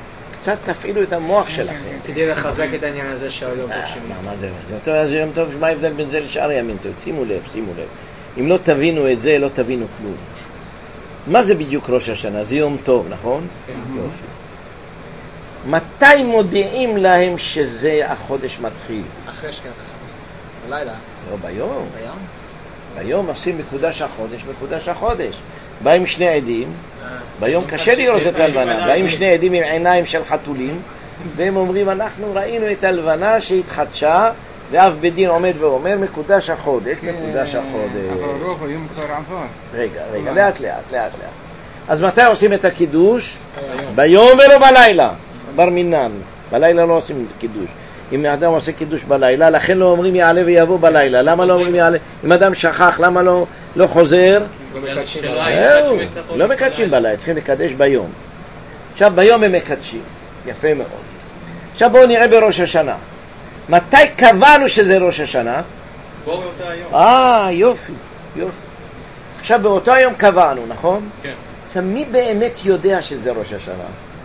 Speaker 3: קצת תפעילו את המוח שלכם.
Speaker 5: כדי לחזק את העניין הזה של היום טוב שני.
Speaker 3: מה זה? אז יום טוב, מה ההבדל בין זה לשאר ימים טוב? שימו לב. אם לא תבינו את זה, לא תבינו כלום. מה זה בדיוק ראש השנה? זה יום טוב, נכון? יופי. מתי מודיעים להם שזה החודש מתחיל?
Speaker 1: אחרי שקיעת החודש. בלילה.
Speaker 3: לא, ביום.
Speaker 1: ביום?
Speaker 3: ביום עושים מקודש החודש. באים שני עדים, ביום קשה לראות את הלבנה, באים שני עדים עם עיניים של חתולים, והם אומרים, אנחנו ראינו את הלבנה שהתחדשה, ואב בדין עומד ואומר, מקודש החודש.
Speaker 6: אבל רוב היום כבר עבר.
Speaker 3: רגע, לאט. אז מתי עושים את הקידוש? ביום ולא בלילה. בר מינן, בלילה לא עושים קידוש. אם אדם עושה קידוש בלילה, לכן לא אומרים יעלה ויבוא בלילה. למה לא אומרים יעלה? אם אדם שכח, למה לא חוזר? לא מקדשים בלילה, צריכים לקדש ביום. עכשיו ביום הם מקדשים, יפה מאוד. עכשיו בואו נראה בראש השנה. מתי קבענו שזה ראש השנה?
Speaker 4: בואו באותו היום.
Speaker 3: יופי. עכשיו באותו היום קבענו, נכון?
Speaker 4: כן.
Speaker 3: עכשיו מי באמת יודע שזה ראש השנה?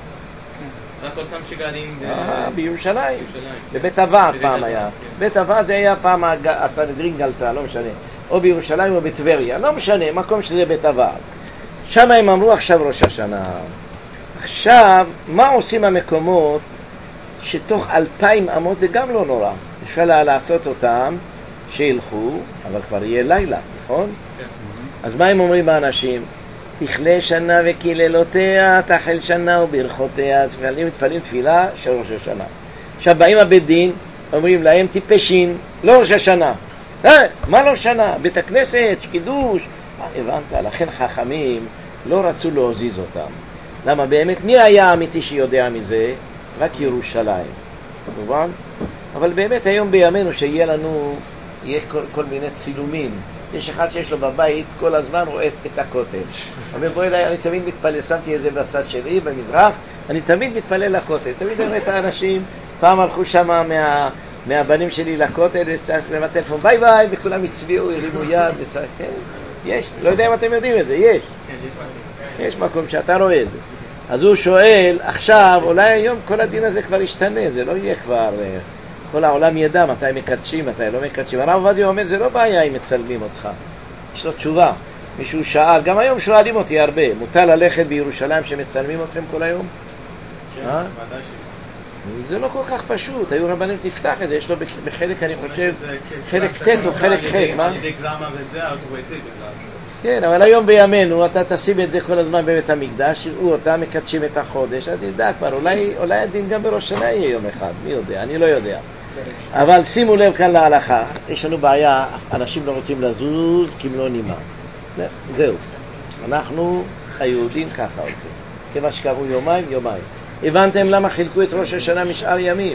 Speaker 4: רק אותם שגרים
Speaker 3: בירושלים. בבית הוועד פעם היה. בית הוועד זה היה פעם הסנהדרין גלתה, לא משנה. או בירושלים או בטבריה, לא משנה, מקום שזה בית הוועד. שם הם אמרו עכשיו ראש השנה. עכשיו, מה עושים המקומות שתוך 2000 אמות זה גם לא נורא. אפשר לעשות אותם שילכו, אבל כבר יהיה לילה, נכון? אז מה הם אומרים האנשים? תכלה שנה וקללותיה, תחל שנה וברכותיה. מתפללים תפילה של ראש השנה. עכשיו באים הבית דין, אומרים להם טיפשים, לא ראש השנה. מה לא שנה? בית הכנסת, קידוש. הבנת, לכן חכמים לא רצו להזיז אותם. למה באמת? מי היה האמיתי שיודע מזה? רק ירושלים. מובן? אבל באמת היום בימינו שיהיה לנו, יהיה כל מיני צילומים. יש אחד שיש לו בבית, כל הזמן רואה את הכותל. אומר, בואי אליי, אני תמיד מתפלל, שמתי את זה בצד שלי, במזרח, אני תמיד מתפלל לכותל. תמיד רואה את האנשים, פעם הלכו שם מהבנים שלי לכותל, ובטלפון, ביי ביי, וכולם הצביעו, הרימו יד, כן, יש, לא יודע אם אתם יודעים את זה, יש מקום שאתה רואה את זה. אז הוא שואל, עכשיו, אולי היום כל הדין הזה כבר ישתנה, זה לא יהיה כבר, כל העולם ידע מתי מקדשים, מתי לא מקדשים. הרב עובדיה אומר, זה לא בעיה אם מצלמים אותך, יש לו תשובה. מישהו שאל, גם היום שואלים אותי הרבה, מותר ללכת בירושלים שמצלמים אתכם כל היום?
Speaker 4: כן, ודאי
Speaker 3: זה לא כל כך פשוט, היו רבנים תפתח את זה, יש לו בחלק, אני חושב, חלק ט' או חלק ח', מה?
Speaker 4: על ידי גרמה וזה, אז הוא היטיב בגלל זה.
Speaker 3: כן, אבל היום בימינו אתה תשים את זה כל הזמן בבית המקדש, יראו אותם, מקדשים את החודש, אז נדע כבר, אולי הדין גם בראש שנה יהיה יום אחד, מי יודע, אני לא יודע. אבל שימו לב כאן להלכה, יש לנו בעיה, אנשים לא רוצים לזוז כי הם לא נימה. זהו, אנחנו היהודים ככה הולכים, כמה שקראו יומיים. הבנתם למה חילקו את ראש השנה משאר ימים?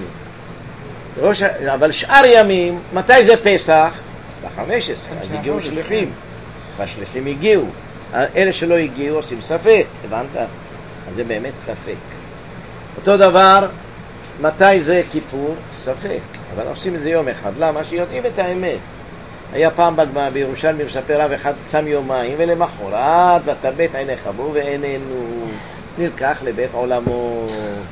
Speaker 3: אבל שאר ימים, מתי זה פסח? ב-15, אז הגיעו שליחים. והשליחים הגיעו. אלה שלא הגיעו עושים ספק, הבנת? אז זה באמת ספק. אותו דבר, מתי זה כיפור? ספק. אבל עושים את זה יום אחד. למה? שיודעים את האמת. היה פעם בירושלים מספר רב אחד שם יומיים, ולמחרת ותבט עיניך בו ועינינו נלקח לבית עולמו.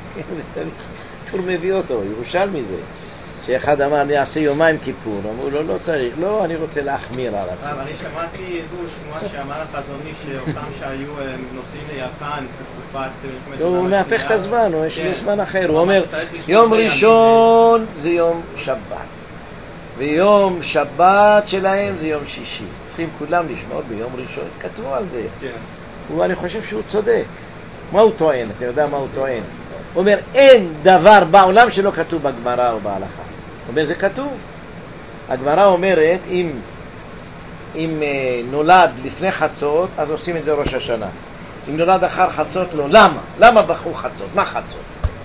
Speaker 3: טור מביא אותו, ירושלמי זה. שאחד אמר, אני אעשה יומיים כיפור. אמרו לו, לא צריך, לא, אני רוצה להחמיר על זה.
Speaker 4: אני שמעתי איזו שמועה שאמר החזוני שאותם שהיו נוסעים ליפן בתקופת...
Speaker 3: הוא מהפך את הזמן, יש לו זמן אחר. הוא אומר, יום ראשון זה יום שבת. ויום שבת שלהם זה יום שישי. צריכים כולם לשמור ביום ראשון. כתבו על זה. ואני חושב שהוא צודק. מה הוא טוען? אתה יודע מה הוא טוען? הוא אומר, אין דבר בעולם שלא כתוב בגמרא או בהלכה. הוא אומר, זה כתוב. הגמרא אומרת, אם נולד לפני חצות, אז עושים את זה ראש השנה. אם נולד אחר חצות, לא. למה? למה בחרו חצות? מה חצות?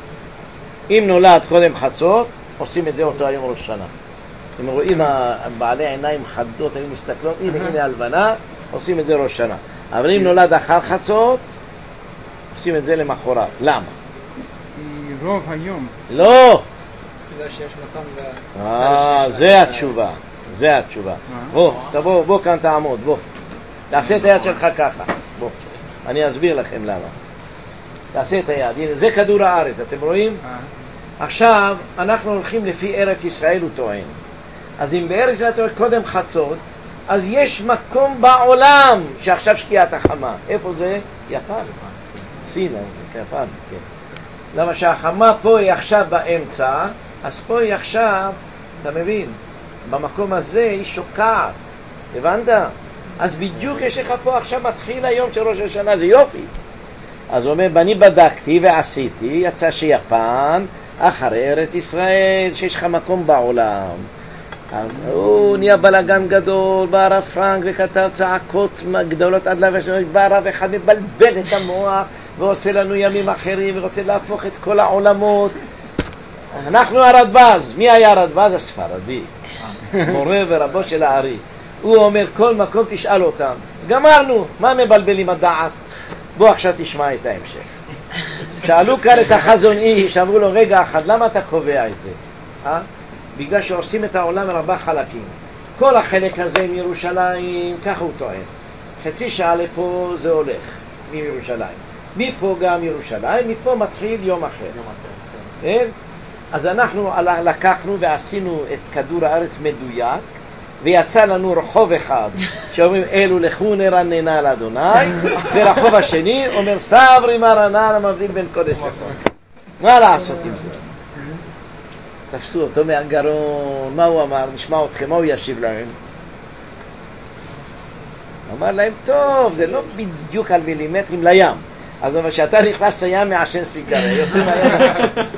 Speaker 3: אם נולד קודם חצות, עושים את זה אותו היום ראש שנה. אם רואים בעלי עיניים חדות, היו מסתכלות, הנה הלבנה, עושים את זה ראש שנה. אבל אם נולד אחר חצות, עושים את זה למחרת. למה?
Speaker 6: רוב היום.
Speaker 3: לא!
Speaker 1: בגלל שיש מקום
Speaker 3: זה התשובה. זה התשובה. בוא כאן תעמוד, בוא. תעשה את היד שלך ככה. בוא. אני אסביר לכם למה. תעשה את היד, הנה, זה כדור הארץ, אתם רואים? עכשיו אנחנו הולכים לפי ארץ ישראל, הוא טוען. אז אם בארץ ישראל קודם חצות, אז יש מקום בעולם שעכשיו שקיעת החמה. איפה זה? יפן. סין, יפן, כן. למה שהחמה פה היא עכשיו באמצע, אז פה היא עכשיו, אתה מבין, במקום הזה היא שוקעת. הבנת? אז בדיוק יש לך פה עכשיו מתחיל היום של ראש השנה, זה יופי. אז הוא אומר, אני בדקתי ועשיתי, יצא שיפן אחרי ארץ ישראל, שיש לך מקום בעולם. הוא נהיה בלגן גדול, בא הרב פרנק וכתב צעקות גדולות עד לבשנות, בא הרב אחד מבלבל את המוח ועושה לנו ימים אחרים ורוצה להפוך את כל העולמות. אנחנו הרדב"ז, מי היה הרדב"ז? הספרדי, מורה ורבו של הארי. הוא אומר כל מקום תשאל אותם, גמרנו, מה מבלבלים הדעת? בוא עכשיו תשמע את ההמשך. שאלו כאן את החזון איש, אמרו לו רגע אחד, למה אתה קובע את זה? בגלל שעושים את העולם מרבה חלקים. כל החלק הזה מירושלים, ככה הוא טוען. חצי שעה לפה זה הולך מירושלים. מפה גם ירושלים, מפה מתחיל יום אחר. כן? אז אנחנו לקחנו ועשינו את כדור הארץ מדויק, ויצא לנו רחוב אחד שאומרים אלו לכו נרננה לאדוני, ורחוב השני אומר סברי מרנן המבדיל בין קודש לחול. מה לעשות עם זה? תפסו אותו מהגרון, מה הוא אמר? נשמע אתכם, מה הוא ישיב להם? הוא אמר להם, טוב, זה לא בדיוק על מילימטרים לים. אז אבל שאתה נכנס לים מעשן סיגריה, יוצא מהים.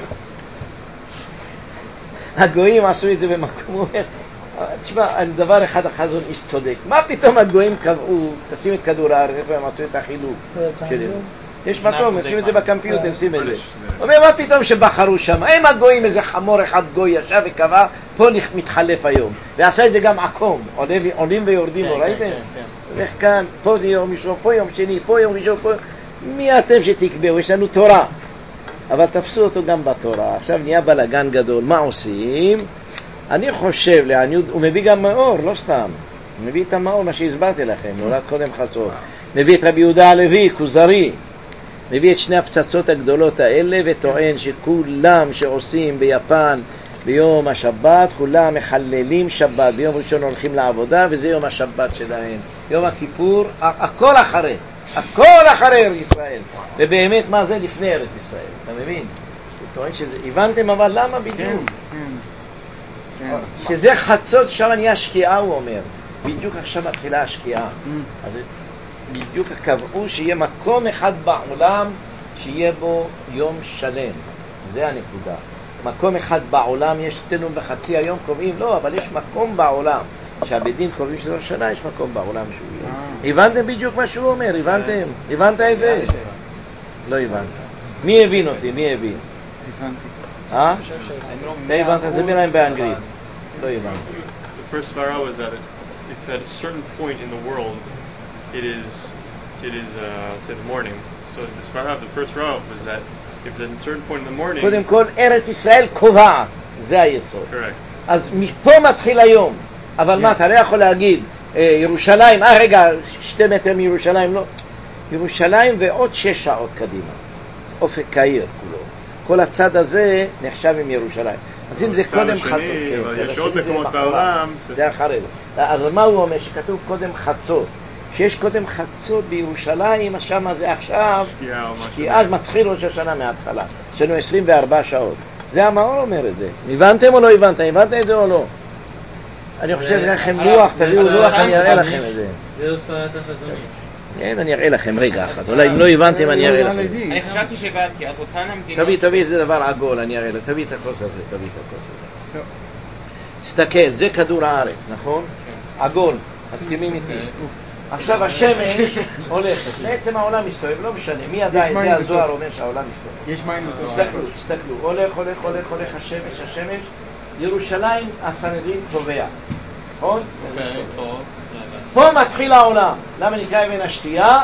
Speaker 3: הגויים עשו את זה במקום, תשמע, דבר אחד החזון איש צודק. מה פתאום הגויים קבעו, תשים את כדור הארץ, איפה הם עשו את החילוק? יש מקום, עושים את זה בקמפיוטר, שים את זה. אומר, מה פתאום שבחרו שם? הם הגויים, איזה חמור אחד גוי ישב וקבע, פה מתחלף היום. ועשה את זה גם עקום, עולים ויורדים, ראיתם? הולך כאן, פה יום ראשון, פה יום שני, פה יום ראשון, פה... מי אתם שתקבעו? יש לנו תורה. אבל תפסו אותו גם בתורה. עכשיו נהיה בלגן גדול, מה עושים? אני חושב, הוא מביא גם מאור, לא סתם. הוא מביא את המאור, מה שהסברתי לכם, נולד קודם חצות. מביא את רבי יהודה הלוי, כוזרי. מביא את שני הפצצות הגדולות האלה וטוען שכולם שעושים ביפן ביום השבת, כולם מחללים שבת, ביום ראשון הולכים לעבודה וזה יום השבת שלהם. יום הכיפור, הכל אחרי. הכל אחרי ארץ ישראל. ובאמת מה זה לפני ארץ ישראל, אתה מבין? הוא טוען שזה, הבנתם אבל למה בדיוק? שזה חצות שם נהיה שקיעה, הוא אומר. בדיוק עכשיו מתחילה השקיעה. אז בדיוק קבעו שיהיה מקום אחד בעולם שיהיה בו יום שלם. זה הנקודה. מקום אחד בעולם יש אצלנו בחצי היום קובעים, לא, אבל יש מקום בעולם. שהבדין קובעים של השנה יש מקום בעולם שהוא יהיה. הבנתם בדיוק מה שהוא אומר? הבנתם? הבנת את זה? לא הבנת. מי הבין אותי? מי הבין?
Speaker 6: הבנתי.
Speaker 3: אתה הבנת את זה מלהם באנגלית. לא הבנת.
Speaker 7: The first svara was that if at a certain point in the world it is let's say the morning. So the svara of the first row was that if at a certain point in the morning.
Speaker 3: קודם כל ארץ ישראל קובעת. זה היסוד.
Speaker 7: Correct.
Speaker 3: אז מפה מתחיל היום. אבל מה, אתה לא יכול להגיד ירושלים, רגע, 2 מטר מירושלים, לא. ירושלים ועוד 6 שעות קדימה. אופק קהיר כולו. כל הצד הזה נחשב עם ירושלים. אז אם זה קודם חצות,
Speaker 7: יש עוד מקומות בעולם.
Speaker 3: זה אחרי זה. אז מה הוא אומר? שכתוב קודם חצות. שיש קודם חצות בירושלים, אז שמה זה עכשיו, כי אז מתחיל ראש השנה מההתחלה. יש לנו 24 שעות. זה המאור אומר את זה. הבנתם או לא הבנתם? הבנתם את זה או לא? אני חושב לכם לוח, תביאו לוח, אני אראה לכם את זה.
Speaker 2: זה ספרת החזונית.
Speaker 3: כן, אני אראה לכם רגע אחד. אולי אם לא הבנתם, אני אראה לכם.
Speaker 5: אני חשבתי שהבנתי, אז אותן המדינות...
Speaker 3: תביא, זה דבר עגול, אני אראה לכם. תביא את הכוס הזה, תביא את הכוס הזה. תסתכל, זה כדור הארץ, נכון? עגול, מסכימים איתי. עכשיו השמש הולכת, בעצם העולם מסתובב, לא משנה, מי ידע את זה הזוהר אומר שהעולם מסתובב.
Speaker 6: יש מים בסוף.
Speaker 3: תסתכלו, הולך השמש, ירושלים הסנהדרין קובע, נכון? פה מתחיל העולם, למה נקרא אבן השתייה?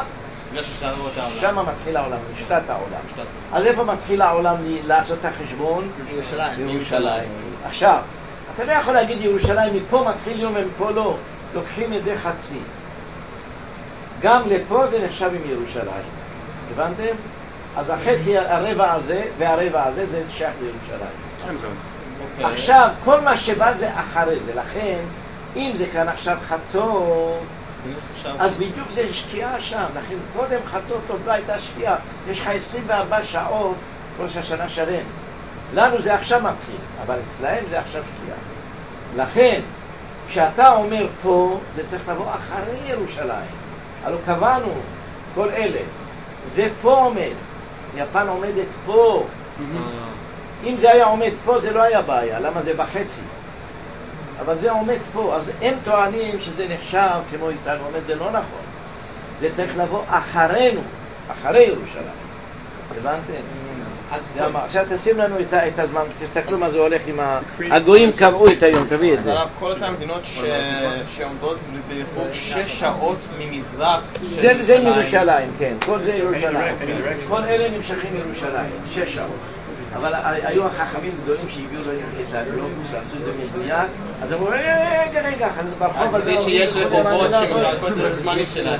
Speaker 3: שם מתחיל העולם, נשתת העולם. אז איפה מתחיל העולם לעשות את החשבון? ירושלים. עכשיו, אתה לא יכול להגיד ירושלים, מפה מתחיל יום ומפה לא, לוקחים את זה חצי. גם לפה זה נחשב עם ירושלים, הבנתם? אז החצי, הרבע הזה והרבע הזה זה שייך לירושלים.
Speaker 7: Time zones.
Speaker 3: עכשיו, כל מה שבא זה אחרי זה, לכן, אם זה כאן עכשיו חצות, אז בדיוק זה שקיעה שם, לכן קודם חצות עוד לא הייתה שקיעה, יש לך 24 שעות ראש השנה שלם. לנו זה עכשיו מתחיל, אבל אצלהם זה עכשיו שקיעה. לכן, כשאתה אומר פה, זה צריך לבוא אחרי ירושלים. הלוא קבענו כל אלה, זה פה עומד, יפן עומדת פה. אם זה היה עומד פה זה לא היה בעיה, למה זה בחצי? אבל זה עומד פה, אז הם טוענים שזה נחשב כמו איתנו, עומד זה לא נכון. זה צריך לבוא אחרינו, אחרי ירושלים. הבנתם? עכשיו תשים לנו את הזמן, תסתכלו מה זה הולך עם הגויים קבעו את היום, תביא את זה.
Speaker 5: אז כל אותן מדינות שעומדות בחוג 6 שעות ממזרח
Speaker 3: זה מירושלים, כן, כל זה ירושלים. כל אלה נמשכים מירושלים, 6 שעות. אבל היו החכמים גדולים שהביאו לנו את הגלובוס, שעשו את זה מדויק, אז אמרו, רגע, ברחוב הזה...
Speaker 5: כדי שיש רחובות שמחלקות את הזמנים שלהם.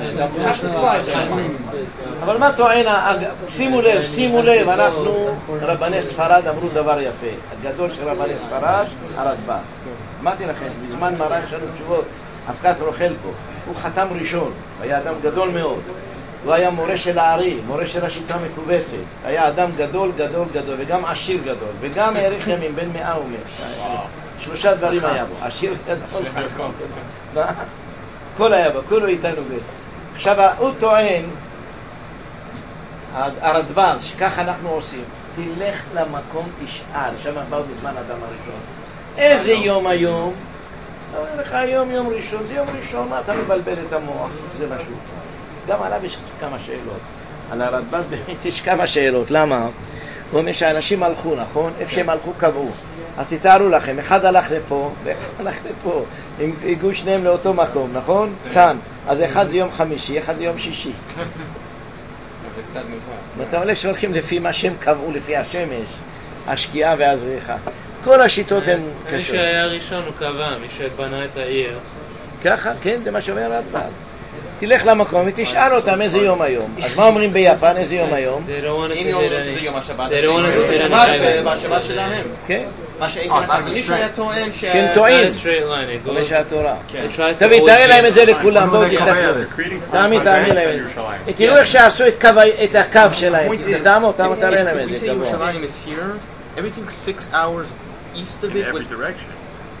Speaker 3: אבל מה טוען, שימו לב, אנחנו, רבני ספרד אמרו דבר יפה, הגדול של רבני ספרד, הרדב"א. אמרתי לכם, בזמן מרן יש לנו תשובות, אבקת רוכל פה, הוא חתם ראשון, היה אדם גדול מאוד. הוא היה מורה של הערי, מורה של השיטה מקובצת. היה אדם גדול, וגם עשיר גדול, וגם העריך ימים, בין 100 ו100. 3 דברים היה בו, עשיר גדול. כל היה בו, כולו איתנו בית. עכשיו, הוא טוען, הרדב"ן, שכך אנחנו עושים, תלך למקום תשאל, שם באו בזמן אדם הראשון. איזה יום היום? אומר לך, יום ראשון, זה יום ראשון, מה אתה מבלבל את המוח? זה משהו. גם עליו יש כמה שאלות. על הרדב"ן באמת יש כמה שאלות. למה? הוא אומר שאנשים הלכו, נכון? איפה שהם הלכו קבעו. אז תתארו לכם, אחד הלך לפה ואחד הלך לפה. הם הגיעו שניהם לאותו מקום, נכון? כאן. אז אחד זה יום חמישי, אחד זה יום שישי.
Speaker 5: זה קצת מוזר.
Speaker 3: ואתה הולך שהולכים לפי מה שהם קבעו, לפי השמש, השקיעה והזריחה. כל השיטות הן קשות.
Speaker 2: מי שהיה ראשון הוא קבע, מי שבנה את העיר.
Speaker 3: ככה, כן, זה מה שאומר הרדב"ן. תלך למקום ותשאל אותם איזה יום היום. אז מה אומרים ביפן, איזה יום היום?
Speaker 5: אם אומרים שזה יום השבת, בשבת שלהם.
Speaker 3: כן.
Speaker 5: מה שאין אז מישהו היה טוען ש...
Speaker 3: כן, טועים. כמו שהתורה. תביא, תראה להם את זה לכולם, בואו תסתכלו. תעמי להם את זה. תראו איך שעשו את הקו שלהם. תדעמו, תראה להם את זה.
Speaker 5: ירושלים is here, everything 6 hours east of
Speaker 7: In
Speaker 5: it
Speaker 7: every
Speaker 5: with...
Speaker 7: direction.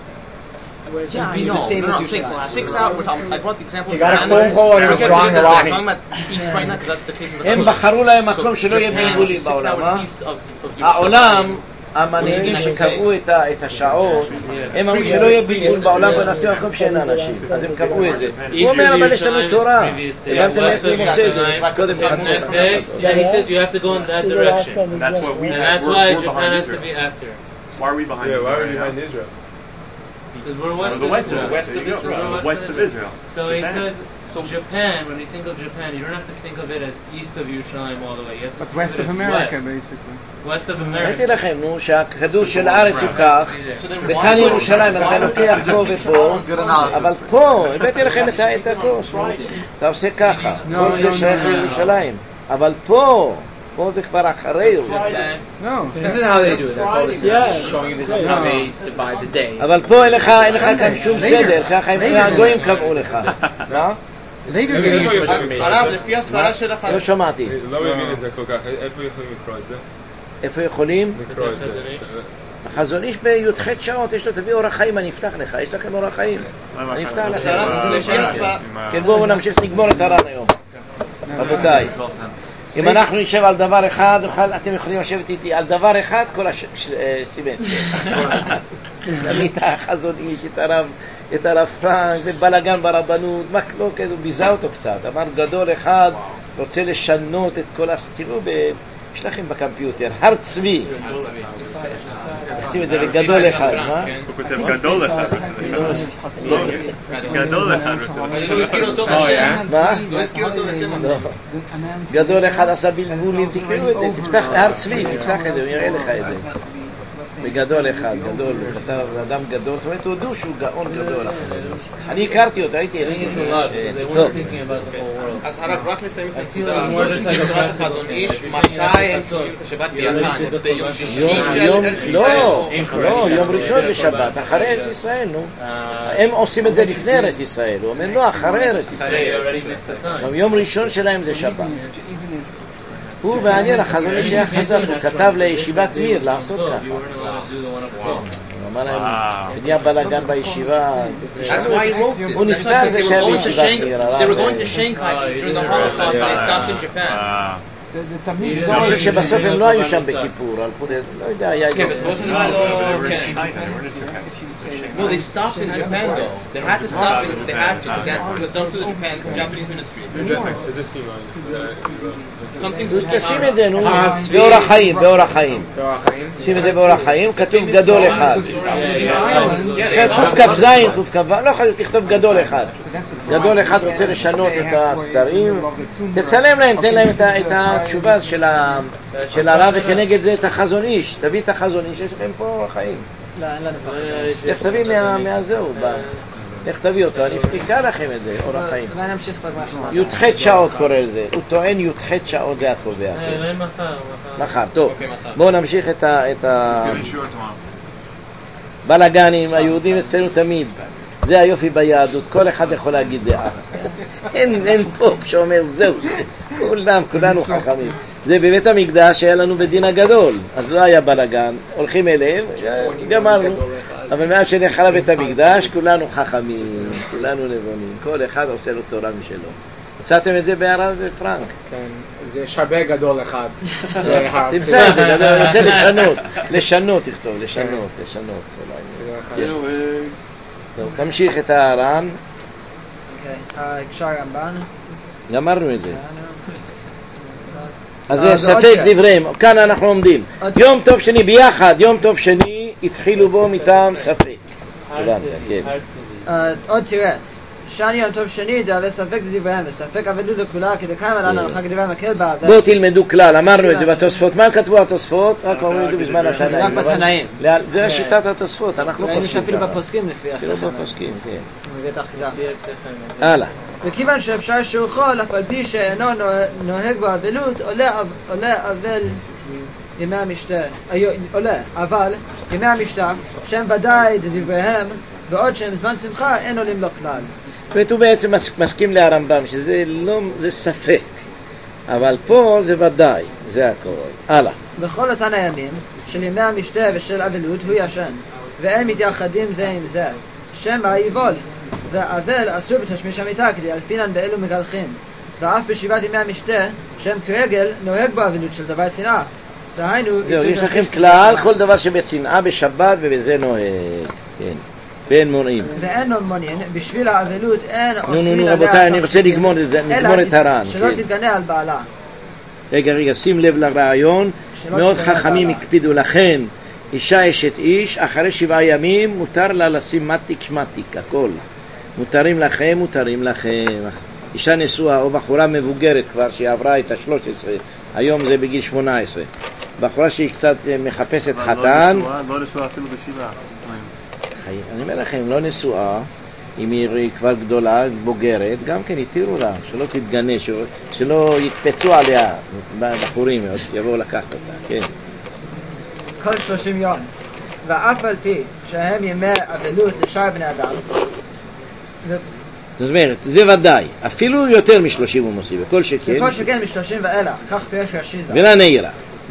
Speaker 5: Yeah, I know.
Speaker 1: the same as
Speaker 5: I'm saying
Speaker 1: Yerushalayim.
Speaker 5: 6 hours. I brought the example.
Speaker 6: You got a phone call and it was drawing a line.
Speaker 5: I'm talking about east right now because that's the case in the
Speaker 3: הם בחרו להם מקום שלא יהיה בלבולים בעולם. העולם, המנהיגים שקבעו את השעות, הם אמרו שלא יהיה בלבול בעולם ונעשה מקום שאין אנשים. אז הם קבעו את זה. הוא אומר, אבל יש לנו תורה. הבנתם איך הוא מוצא את זה? קודם
Speaker 2: Next day, and he says you have to go in that direction.
Speaker 7: And that's what we
Speaker 2: And
Speaker 7: have.
Speaker 2: that's why
Speaker 7: We're
Speaker 2: Japan
Speaker 7: behind
Speaker 2: has to
Speaker 7: Israel.
Speaker 2: be after.
Speaker 7: Why are we behind
Speaker 4: Yeah,
Speaker 7: Israel?
Speaker 4: why are you
Speaker 7: right
Speaker 4: behind
Speaker 7: now?
Speaker 4: Israel?
Speaker 2: Because we're west
Speaker 7: the
Speaker 2: of
Speaker 7: west of
Speaker 2: Israel.
Speaker 7: it.
Speaker 5: West of
Speaker 7: There you go.
Speaker 5: Israel.
Speaker 7: West of Israel.
Speaker 2: So he
Speaker 7: Japan.
Speaker 2: says, Japan, when you think of Japan, you don't have to think of it as east of Yerushalayim all the way. You have to
Speaker 6: But
Speaker 2: think
Speaker 6: west
Speaker 2: of it
Speaker 6: of
Speaker 2: as
Speaker 6: America,
Speaker 2: west.
Speaker 6: basically.
Speaker 2: West of
Speaker 3: ראיתי
Speaker 2: America.
Speaker 3: לכם, נו, שהכדור של הארץ הוא כך,
Speaker 5: So then
Speaker 3: וכאן ירושלים, אתה לוקח פה ופה, אבל פה, הבאתי לכם את הכוס, אתה עושה ככה, כל זה שייך לירושלים, אבל פה זה כבר אחרי ירושלים.
Speaker 6: No.
Speaker 1: This is how they do it. That's all this is showing you this is how they divide the day.
Speaker 3: אבל פה אין לך כאן שום סדר, ככה הגויים קבעו לך. מה?
Speaker 6: They do get used to
Speaker 5: הרב, לפי הסברה שלך...
Speaker 3: לא שמעתי.
Speaker 4: לא מבין את זה כל כך, איפה יכולים לקרוא את זה?
Speaker 3: איפה יכולים?
Speaker 4: לקרוא את זה.
Speaker 3: החזון איש בי"ח שעות, יש לו, תביא אורח חיים, אני אפתח לך, יש לכם אורח חיים. אני אפתח לכם.
Speaker 5: לפי הסברה...
Speaker 3: כן, בואו נמשיך לגמור את הר"ן היום. רבותיי, אם אנחנו נשב על דבר אחד, אתם יכולים לשבת איתי על דבר אחד כל הסמסטר. תמיד החזון איש, את הרב פרנק, ובלגן ברבנות, מחלוקת, הוא ביזה אותו קצת. אמר גדול אחד, רוצה לשנות את כל תראו, יש לכם בקמפיוטר, הר צבי. תכתיב את זה לגדול אחד, מה?
Speaker 7: הוא כותב גדול אחד. גדול אחד.
Speaker 5: אבל לא הזכיר אותו בשם.
Speaker 3: מה?
Speaker 5: לא הזכיר אותו בשם.
Speaker 3: לא. גדול אחד עשה בלבולים, תקראו את זה, תפתח הר צבי, תפתח את זה, הוא יראה לך את זה. בגדול אחד, גדול, הוא כתב אדם גדול, זאת אומרת, הודו שהוא גאון גדול. אני הכרתי אותו, הייתי
Speaker 2: I think it's a lot because they weren't thinking about the whole world.
Speaker 5: אז הרב, רק לסיים את
Speaker 2: I feel
Speaker 5: הנקודה
Speaker 2: more
Speaker 5: הזאת,
Speaker 2: just like
Speaker 5: בסדרת
Speaker 2: a
Speaker 5: החזון איש,
Speaker 2: practical.
Speaker 5: מתי הם שומעים את השבת ביפן? ביום שישי
Speaker 3: יום,
Speaker 5: של ארץ ישראל?
Speaker 3: לא, יום ראשון זה שבת, אחרי ארץ ישראל, נו. הם עושים את זה לפני ארץ ישראל, הוא אומר לא, אחרי ארץ ישראל. יום ראשון שלהם זה שבת. הוא מעניין, החזון איש היה חזק, הוא כתב לישיבת מיר לעשות ככה. הוא אמר להם, נהיה בלגן בישיבה.
Speaker 5: That's why he wrote this.
Speaker 3: הוא
Speaker 5: That's
Speaker 3: נפטר
Speaker 5: like
Speaker 3: זה
Speaker 5: they
Speaker 3: שהיה
Speaker 5: were going to
Speaker 3: בישיבת
Speaker 5: Shanghai.
Speaker 3: מיר.
Speaker 5: They were going to Shanghai during the Holocaust and they stopped in Japan.
Speaker 3: אני חושב שבסוף הם לא היו שם בכיפור, לא יודע, היה
Speaker 5: כן, בסופו של דבר לא, כן. No, they stopped in Japan though. They had to stop it. They had to. It was done through the Japanese ministry. Something.
Speaker 3: תשים את זה, נו, באורח חיים, באורח חיים. שים את זה באורח חיים, כתוב גדול אחד. קוף כ"ז, קוף כ"ו, לא חייב, תכתוב גדול אחד. גדול אחד רוצה לשנות את הסדרים, תצלם להם, תן להם את התשובה של הרב, וכנגד זה את החזון איש. תביא את החזון איש, יש לכם פה אורח חיים.
Speaker 1: לא, אין לנו חזון איש.
Speaker 3: איך תביא מהזהו, איך תביא אותו, אני אפתיקה לכם את זה, אורח חיים.
Speaker 1: אולי נמשיך בגמר שמעת.
Speaker 3: י"ח שעות קורא לזה, הוא טוען י"ח שעות זה הקובע. מחר, טוב. בואו נמשיך את הבלגנים, היהודים אצלנו תמיד. זה היופי ביהדות, כל אחד יכול להגיד דעה. אין פופ שאומר זהו, כולנו חכמים. זה בבית המקדש שהיה לנו בדין הגדול, אז לא היה בלגן, הולכים אליהם, גמרנו. אבל מאז שנחלה בית המקדש, כולנו חכמים, כולנו נבונים, כל אחד עושה לו תורה משלו. מצאתם את זה בהרב ופרנק?
Speaker 6: כן, זה יש הרבה גדול אחד.
Speaker 3: תמצא את זה, אני רוצה לשנות, תכתוב, לשנות. טוב, תמשיך את הר"ן.
Speaker 1: הקשר רמב"ן.
Speaker 3: גמרנו את זה. אז זה ספק דבריהם, כאן אנחנו עומדים. יום טוב שני ביחד, יום טוב שני התחילו בו מטעם ספק.
Speaker 1: עוד תירץ. שאני יום טוב שני דאבה ספק זה דבריהם וספק אבדות לכולה כדי כמה לנו הלכה כדבריהם מקל בה.
Speaker 3: בואו תלמדו כלל, אמרנו את זה בתוספות. מה כתבו התוספות? רק אומרים את זה בזמן השנאים.
Speaker 1: זה רק בתנאים.
Speaker 3: זה שיטת התוספות, אנחנו פוסקים.
Speaker 1: ראינו שאפילו בפוסקים לפי הספר.
Speaker 3: אפילו בפוסקים, כן.
Speaker 1: מביא את האחידה.
Speaker 3: הלאה.
Speaker 1: וכיוון שאפשר שרחול, אף על פי שאינו נוהג באבלות, עולה אבל ימי המשתה. אבל ימי המשתה, שהם ודאי דבריהם, בעוד שהם זמן שמחה, אין עולים לו כלל.
Speaker 3: והוא בעצם מסכים להרמב"ם, שזה לא, זה ספק. אבל פה זה ודאי, זה הכל. הלאה.
Speaker 1: בכל אותן הימים, של ימי המשתה ושל אבלות, הוא ישן. והם מתייחדים זה עם זה. שמא יבול. והאבל אסור בתשמיש המיטה, כדי אלפינן באלו מגלחים. ואף בשבעת ימי המשתה, שהם כרגל, נוהג באבלות של דבר צנעה. דהיינו,
Speaker 3: יש לכם כלל, כל דבר שבצנעה בשבת ובזה נוהג. כן. ואין מונעים.
Speaker 1: ואין מונעים, בשביל האבלות אין עושים
Speaker 3: נו, רבותיי, אני רוצה לגמור את הר"ן.
Speaker 1: שלא תתגנה על בעלה.
Speaker 3: רגע, שים לב לרעיון. מאוד חכמים הקפידו לכן. אישה אשת איש, אחרי 7 ימים מותר לה לשים מתיק, הכל. מותרים לכם. אישה נשואה או בחורה מבוגרת כבר שהיא עברה את ה-13, היום זה בגיל 18. בחורה שהיא קצת מחפשת חתן.
Speaker 7: לא נשואה אפילו בשבעה.
Speaker 3: אני אומר לכם, לא נשואה, אם היא כבר גדולה, בוגרת, גם כן יתירו לה, שלא תתגנה, שלא יתפצו עליה בחורים, יבואו לקחת אותה, כן.
Speaker 1: כל 30 יום, ואף על פי שהם ימי אבלות לשאר בני אדם,
Speaker 3: זאת אומרת, זה ודאי, אפילו יותר מ-30 הוא מוסיף, וכל שכן
Speaker 1: מ-30 ואילך, כך פירש רשיזה.
Speaker 3: ולא נעירה.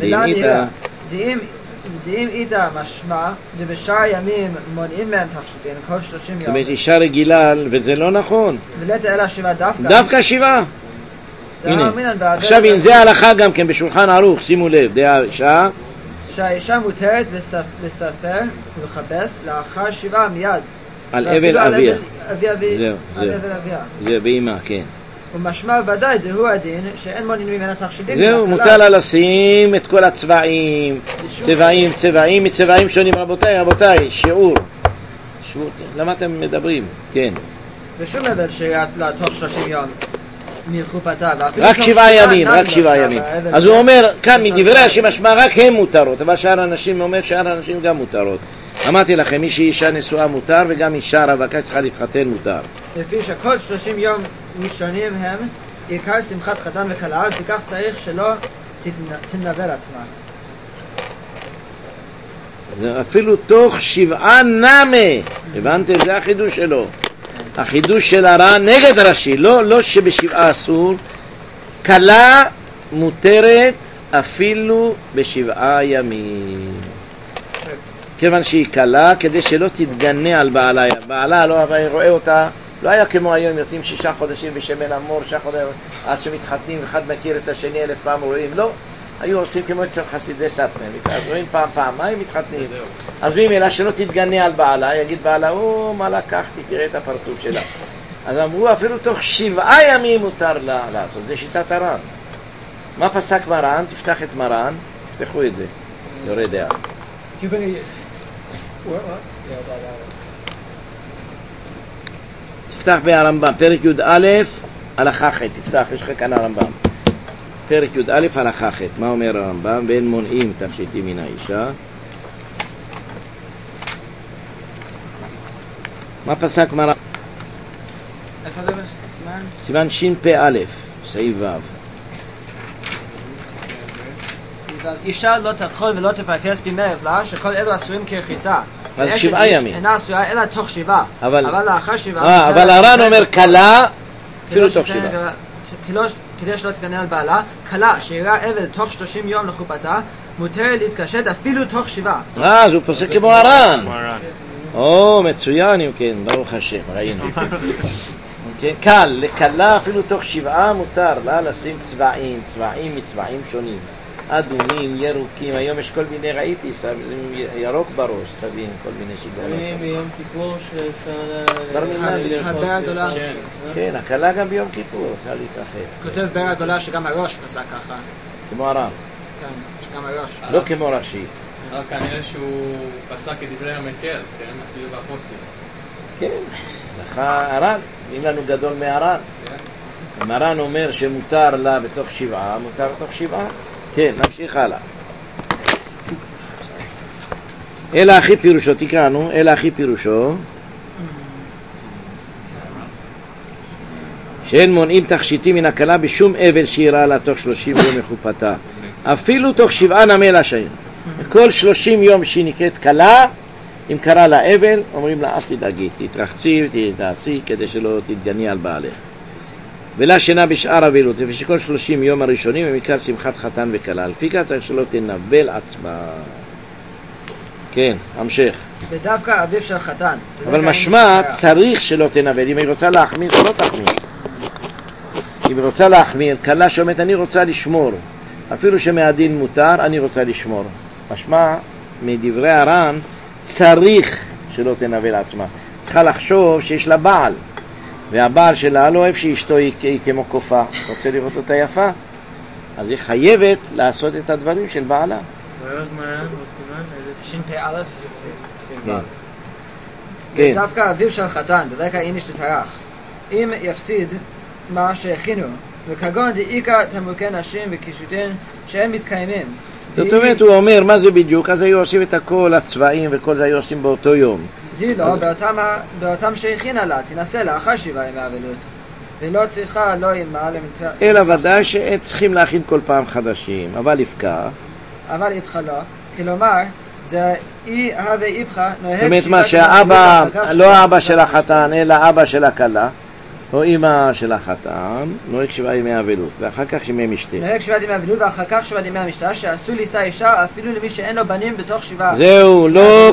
Speaker 1: דעים איתה משמע, דבשאר ימים מונעים מהם תכשיטים, כל 30 יום.
Speaker 3: זאת אומרת, אישה רגילה, וזה לא נכון.
Speaker 1: ולתה אלה 7 דווקא.
Speaker 3: דווקא 7. הנה, עכשיו אם זה ההלכה גם כן בשולחן ערוך, שימו לב, דעה אישה.
Speaker 1: שהאישה מותרת לספר ולחפש לאחר 7 מיד.
Speaker 3: על אבל אביה.
Speaker 1: על אבל אביה.
Speaker 3: זה באמא, כן.
Speaker 1: ומשמע ודאי דהו הדין שאין מונעים ממנה תכשיטים.
Speaker 3: זהו, מותר לה לשים את כל הצבעים, צבעים מצבעים שונים. רבותיי, שיעור. למה אתם מדברים? כן.
Speaker 1: ושום אבל שיהיה לתוך 30 יום. מחופתה.
Speaker 3: רק 7 ימים, רק 7 ימים. אז הוא אומר, כאן מדברי שמשמע רק הם מותרות, אבל שאר האנשים אומר שאר האנשים גם מותרות. אמרתי לכם, מי שאישה נשואה מותר וגם אישה רווקה צריכה להתחתן מותר.
Speaker 1: לפי שכל 30 יום ראשונים הם עיקר שמחת חתן וכלה, וכך צריך שלא תנבל עצמה.
Speaker 3: אפילו תוך 7 נמה, הבנתם? זה החידוש שלו. החידוש של הר"ן נגד רש"י, לא שב7 אסור, כלה מותרת אפילו ב7 ימים. כיוון שהיא כלה, כדי שלא תתגנה על בעלה. בעלה לא רואה אותה, לא היה כמו היום, יוצאים 6 חודשים בשמן אמור, 6 חודשים עד שמתחתנים, אחד מכיר את השני 1000 פעם רואים, לא. היו עושים כמו אצל חסידי סטמן, אז רואים פעמיים מתחתנים. אז ממילא שלא תתגנה על בעלה, יגיד בעלה, מה לקחתי, תראה את הפרצוף שלה. אז אמרו אפילו תוך 7 ימים מותר לה לעשות, זה שיטת הר"ן. מה פסק מרן? תפתח את מרן, תפתחו את זה, יורד דעה. תפתח בהרמב"ם, פרק י"א, הלכה ח', תפתח, יש לך כאן הרמב"ם. פרק י"א, הלכה ח', מה אומר הרמב"ם? ואין מונעים תכשיטים מן האישה. מה פסק מרן?
Speaker 1: איפה זה?
Speaker 3: סימן ש"פ, סעיף ו'.
Speaker 1: אישה לא תאכול ולא תפרקס בימי אבלה, שכל אלו אסורים כרחיצה.
Speaker 3: אבל 7 ימים.
Speaker 1: אינה אסורה אלא תוך 7. אבל לאחר 7.
Speaker 3: אבל הר"ן אומר כלה, אפילו תוך 7.
Speaker 1: כדי שלא תגנה על בעלה, כלה שאירה אבל תוך 30 יום לחופתה, מותר להתקשט אפילו תוך 7.
Speaker 3: אז הוא פוסק כמו הר"ן. מצוין, אם כן, ברוך השם, ראינו. קל, לכלה אפילו תוך 7 מותר לה לשים צבעים מצבעים שונים. אדומים, ירוקים, היום יש כל מיני, ראיתי, ירוק בראש, סבין, כל מיני שיגעונות.
Speaker 2: ביום כיפור שאפשר
Speaker 1: להתחבר הגדולה.
Speaker 3: כן, הכלה גם ביום כיפור, אפשר להתרחב.
Speaker 1: כותב בר הגדולה שגם הראש פסק ככה.
Speaker 3: כמו הר"ן.
Speaker 1: כן, שגם הראש.
Speaker 3: לא כמו רש"י.
Speaker 5: כנראה שהוא פסק את דברי המקל, כן, אפילו בפוסקים.
Speaker 3: כן, לך הר"ן, אם לנו גדול מהר"ן. אם הר"ן אומר שמותר לה בתוך 7, מותר בתוך 7. כן, נמשיך הלאה. אלא הכי פירושו, תקראנו, אלא הכי פירושו שאין מונעים תכשיטים מן הכלה בשום אבל שאירה לה תוך 30 יום מחופתה, אפילו תוך 7 נמה לה שיין. כל 30 יום שהיא נקראת כלה, אם קרה לה אבל, אומרים לה, אל תדאגי, תתרחצי ותעשי כדי שלא תתגני על בעלך. ולה שינה בשאר אבלות, ושכל 30 יום הראשונים הם עיקר שמחת חתן וכלה. לפי כך צריך שלא תנבל עצמה. כן, המשך.
Speaker 1: ודווקא אביו של חתן.
Speaker 3: אבל משמע צריך שלא תנבל. אם היא רוצה להחמיר, לא תחמיר. אם היא רוצה להחמיר, כלה שאומרת, אני רוצה לשמור. אפילו שמהדין מותר, אני רוצה לשמור. משמע, מדברי הר"ן, צריך שלא תנבל עצמה. צריכה לחשוב שיש לה בעל. והבעל שלה לא אוהב שאשתו היא כמו קופה, רוצה לראות אותה יפה, אז היא חייבת לעשות את הדברים של בעלה.
Speaker 1: ש"פ סימן. כן. דווקא אביו של חתן, דלקה איניש תטרח. אם יפסיד מה שהכינו, וכגון דאיקה תמרוקי נשים וקישוטין שהם מתקיימים.
Speaker 3: זאת אומרת, הוא אומר, מה זה בדיוק? אז היו עושים את הכל, הצבעים וכל זה היו עושים באותו יום.
Speaker 1: לא, באותם שהכינה לה, תנסה לאחר 7 ימי אבלות, ולא צריכה, לא אימה למתראה.
Speaker 3: אלא ודאי שצריכים להכין כל פעם חדשים, אבל יפקע.
Speaker 1: אבל יפחה לא, כלומר, זה אי הווה יפחה נוהג 7
Speaker 3: זאת אומרת מה, שהאבא, לא האבא של החתן, אלא אבא של הכלה, או אמא של החתן, נוהג 7 ימי אבלות, ואחר כך ימי משתה.
Speaker 1: נוהג 7 ימי אבלות, ואחר כך 7 ימי המשתה, שאסור לישא אישה אפילו למי שאין לו בנים בתוך 7.
Speaker 3: זהו,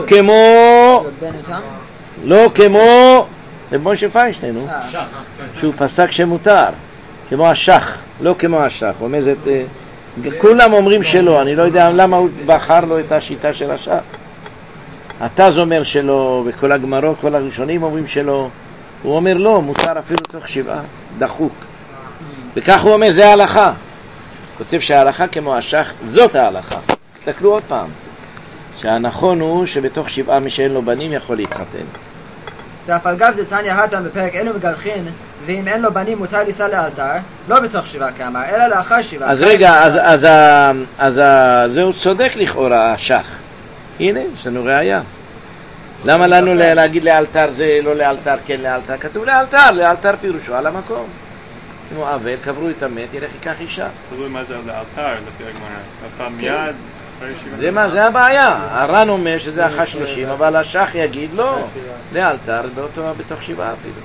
Speaker 3: לא כמו רב משה פיינשטיין, שהוא פסק שמותר, כמו השח, לא כמו השח. כולם אומרים שלא, אני לא יודע למה הוא בחר לו את השיטה של השח. התז אומר שלא, וכל הגמרות, כל הראשונים אומרים שלא. הוא אומר לא, מותר אפילו תוך 7, דחוק. וכך הוא אומר, זה ההלכה. כותב שההלכה כמו השח, זאת ההלכה. תסתכלו עוד פעם. שהנכון הוא שבתוך 7 מי שאין לו בנים יכול להתחתן.
Speaker 1: דף על גב זה תניא התם בפרק אינו מגלחין, ואם אין לו בנים מותר לישא לאלתר, לא בתוך שבעה כאמר, אלא לאחר שבעה.
Speaker 3: אז רגע, אז זהו צודק לכאורה, השח. הנה, יש לנו ראייה. למה לנו להגיד לאלתר זה לא לאלתר, כן לאלתר? כתוב לאלתר, לאלתר פירושו על המקום. אם הוא אבל, קברו את המת, ילך ייקח אישה.
Speaker 7: תלוי מה זה לאלתר, לפי הגמרא. אלתר מיד,
Speaker 3: זה מה, זה הבעיה. הר"ן אומר שזה אחר 30, אבל השח יגיד לא, לאלתר, בתוך שבעה אפילו.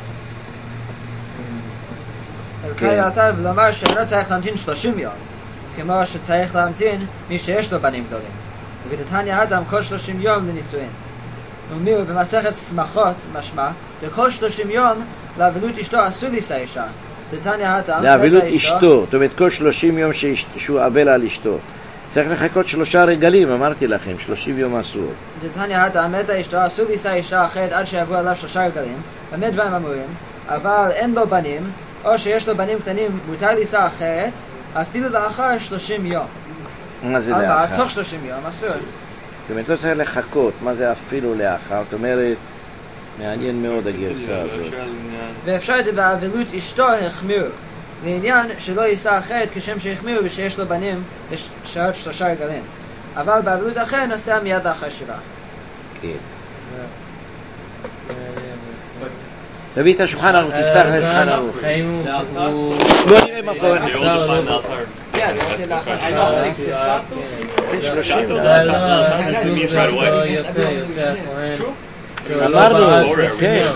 Speaker 1: קרא אלתר ולומר שאינו צריך להמתין 30 יום, כמו שצריך להמתין מי שיש לו בנים גדולים. ובדתניא אדם כל 30 יום לנישואין. ומיר במסכת שמחות משמע, וכל 30 יום לאבלות אשתו אסור לישא אישה. דתניא אדם
Speaker 3: לאבלות אשתו, זאת אומרת כל 30 יום שהוא אבל על אשתו. צריך לחכות 3 רגלים, אמרתי לכם, 30 יום אסור.
Speaker 1: דתניא אדם מתה אשתו אסור לישא אישה אחרת עד שיעברו עליו 3 רגלים. במה דברים אמורים? אבל אין לו בנים, או שיש לו בנים קטנים, מותר לישא אחרת, אפילו לאחר 30 יום.
Speaker 3: מה זה לאחר?
Speaker 1: תוך 30 יום, אסור.
Speaker 3: זאת אומרת, לא צריך לחכות, מה זה אפילו לאחר? זאת אומרת, מעניין מאוד הגרסה הזאת.
Speaker 1: ואפשר באבלות אשתו החמיר, לעניין שלא יישא אחרת כשם שהחמיר ושיש לו בנים לשעות 3 רגלים. אבל באבלות אחר נוסע מיד לאחר שבעה.
Speaker 3: כן. תביא את השולחן ערוך, תפתח את השולחן ערוך. בוא נראה מה קורה. אמרנו, כן.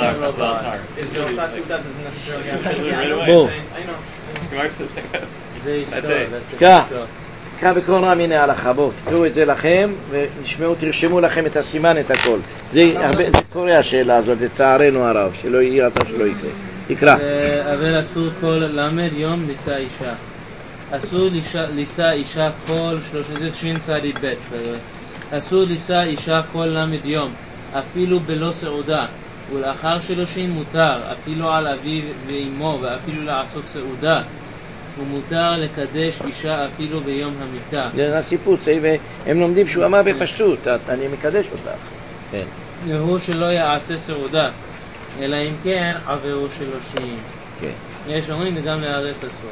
Speaker 3: בוא. קרא בקרון רם, הנה ההלכה, בואו תקראו את זה לכם ונשמעו, תרשמו לכם את הסימן, את הכל. זה קורא השאלה הזאת, לצערנו הרב, שלא יהיה אתה שלא יקרה. תקרא.
Speaker 2: אבל אסור כל למד יום לישא אישה. אסור לישא אישה כל 30, זה שין צדי בית. אסור לישא אישה כל למד יום, אפילו בלא סעודה. ולאחר 30 מותר, אפילו על אביו ואמו, ואפילו לעשות סעודה. ומותר לקדש אישה אפילו ביום המיטה.
Speaker 3: זה הסיפור, הם לומדים שהוא אמר בפשטות, אני מקדש אותך. כן.
Speaker 2: והוא שלא יעשה סעודה, אלא אם כן עברו 30.
Speaker 3: כן.
Speaker 2: יש אומרים גם להרס אסור.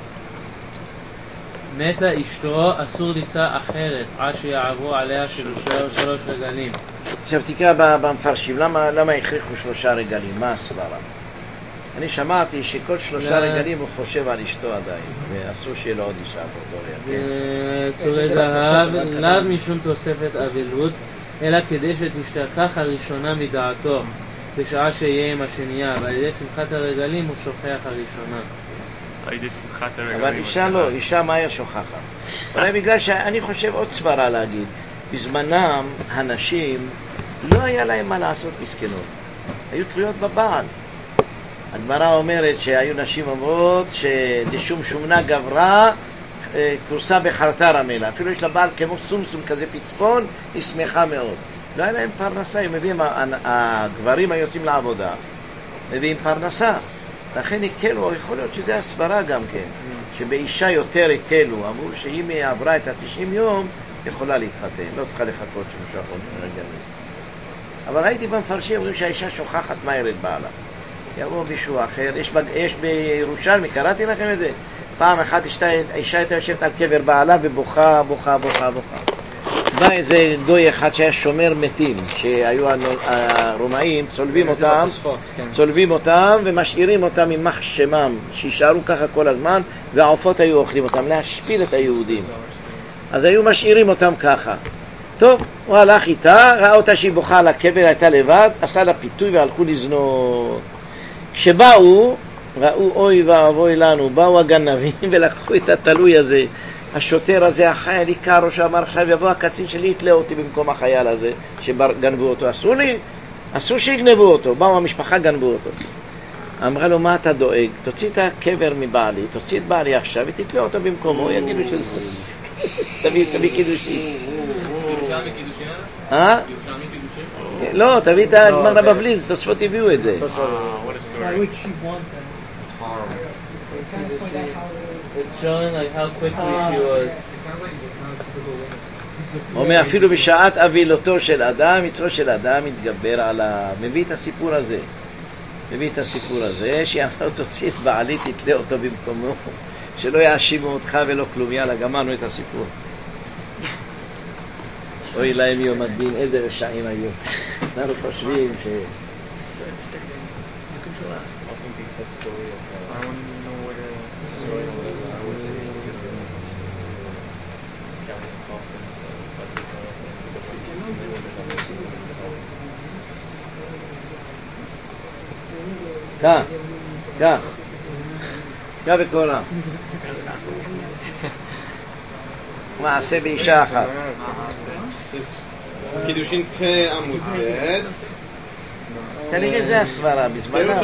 Speaker 2: מתה אשתו, אסור לישא אחרת עד שיעברו עליה 3 רגלים.
Speaker 3: עכשיו תקרא במפרשים, למה הכריחו 3 רגלים? מה הסברה? אני שמעתי שכל 3 רגלים הוא חושב על אשתו עדיין, ואסור שיהיה לו עוד אישה באותו רגע.
Speaker 2: תורי זהב, לאו משום תוספת אבלות, אלא כדי שתשתכח הראשונה מדעתו, בשעה שיהיה עם השנייה, ועל ידי שמחת הרגלים הוא שוכח הראשונה.
Speaker 7: על ידי שמחת הרגלים.
Speaker 3: אבל אישה לא, אישה מהר שוכחת. אולי בגלל שאני חושב עוד סברה להגיד, בזמנם הנשים לא היה להם מה לעשות מסכנות, היו תלויות בבעל. הגמרא אומרת שהיו נשים אומרות שדשום שומנה גברה קורסה בחרטה רמלה, אפילו יש לה בעל כמו סומסום כזה פצפון, היא שמחה מאוד. לא היה להם פרנסה, הם מביאים, הגברים היוצאים לעבודה מביאים פרנסה, לכן הקלו, יכול להיות שזה הסברה גם כן, שבאישה יותר הקלו, אמרו שאם היא עברה את 90 יום יכולה להתחתן, לא צריכה לחכות 3 חודשים. אבל הייתי במפרשים אומרים שהאישה שוכחת מהר את בעלה, יבוא מישהו אחר. יש בירושלמי, קראתי לכם את זה, פעם אחת האישה הייתה יושבת על קבר בעלה ובוכה, בוכה. בא איזה גוי אחד שהיה שומר מתים, שהיו הרומאים, צולבים אותם ומשאירים אותם ממח שמם, שישארו ככה כל הזמן, והעופות היו אוכלים אותם, להשפיל את היהודים. אז היו משאירים אותם ככה. טוב, הוא הלך איתה, ראה אותה שהיא בוכה על הקבר, הייתה לבד, עשה לה פיתוי והלכו לזנות. כשבאו, ראו אוי ואבוי לנו, באו הגנבים ולקחו את התלוי הזה, השוטר הזה, החייל עיקר, שאמר עכשיו יבוא הקצין שלי יתלה אותי במקום החייל הזה שגנבו אותו. אסור שיגנבו אותו, באו המשפחה גנבו אותו. אמרה לו, מה אתה דואג? תוציא את הקבר מבעלי, תוציא את בעלי עכשיו ותתלה אותו במקומו, יגידו שזה תביא קידושי. לא, תביא את הגמרא בבלי, תוצאות הביאו את זה.
Speaker 2: It's showing like how quickly she was.
Speaker 3: אומר אפילו בשעת אבילותו של אדם, יצרו של אדם מתגבר עליו. מביא את הסיפור הזה. מביא את הסיפור הזה, שאמר תוציא את בעלי, תתלה אותו במקומו, שלא יאשימו אותך ולא כלום. יאללה, גמרנו את הסיפור. אוי להם יום הדין, איזה רשעים היו. אנחנו חושבים ש... כך, בקולה. מעשה באישה אחת.
Speaker 5: קידושין פה עמוד ב'
Speaker 3: כנראה זה הסברה, בזמנה,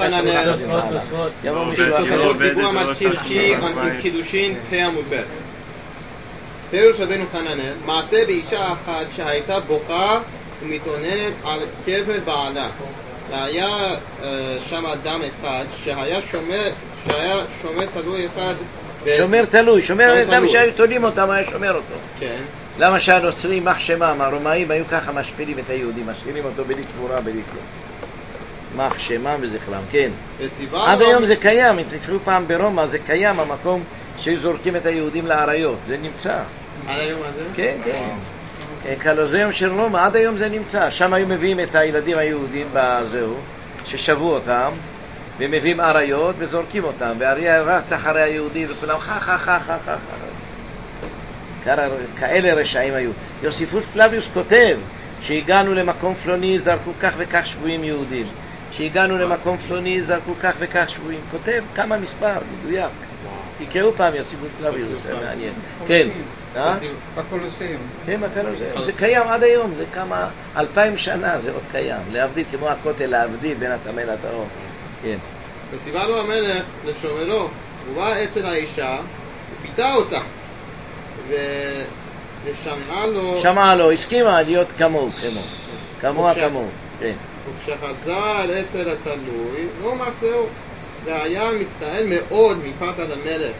Speaker 3: יבוא מישהו אחר.
Speaker 5: דיבור מתחיל כי עם קידושין פה עמוד ב'. פירוש רבנו חננאל, מעשה באישה אחת שהייתה בוכה ומתלוננת על כבד בעלה. והיה שם אדם אחד שהיה שומר תלוי אחד.
Speaker 3: שומר אדם שהיו תולים אותם, היה שומר אותו.
Speaker 5: כן.
Speaker 3: למה שהנוצרים, מחשמם, הרומאים היו ככה משפילים את היהודים, משפילים אותו בלי קבורה, בלי כלום. מחשמם וזכרם, כן. עד היום זה קיים, אם תתחילו פעם ברומא, זה קיים המקום שהיו זורקים את היהודים לאריות, זה נמצא.
Speaker 5: עד היום הזה?
Speaker 3: כן, כן. קלוזיאום של רומא, עד היום זה נמצא. שם היו מביאים את הילדים היהודים בזהו, ששבו אותם, ומביאים אריות וזורקים אותם, ואריה רץ אחרי היהודים וכולם כאלה רשעים היו. יוסיפוס פלביוס כותב שהגענו למקום פלוני, זרקו כך וכך שבויים יהודים. שהגענו למקום פלוני, זרקו כך וכך שבויים. כותב כמה מספר, מדויק. תקראו פעם יוסיפוס פלביוס, זה מעניין. כן.
Speaker 6: בקולוסיום.
Speaker 3: כן, בקולוסיום. זה קיים עד היום, זה כמה 2000 שנה, זה עוד קיים. להבדיל כמו הכותל, להבדיל בין הטמא לטהור. כן.
Speaker 5: וציווה לו המלך לשומרו, הוא בא אצל האישה ופיתה אותה ושמעה לו, הסכימה להיות כמוה, כן. וכשחזר אצל התלוי לא מצאו והיה מצטער מאוד מפחד המלך.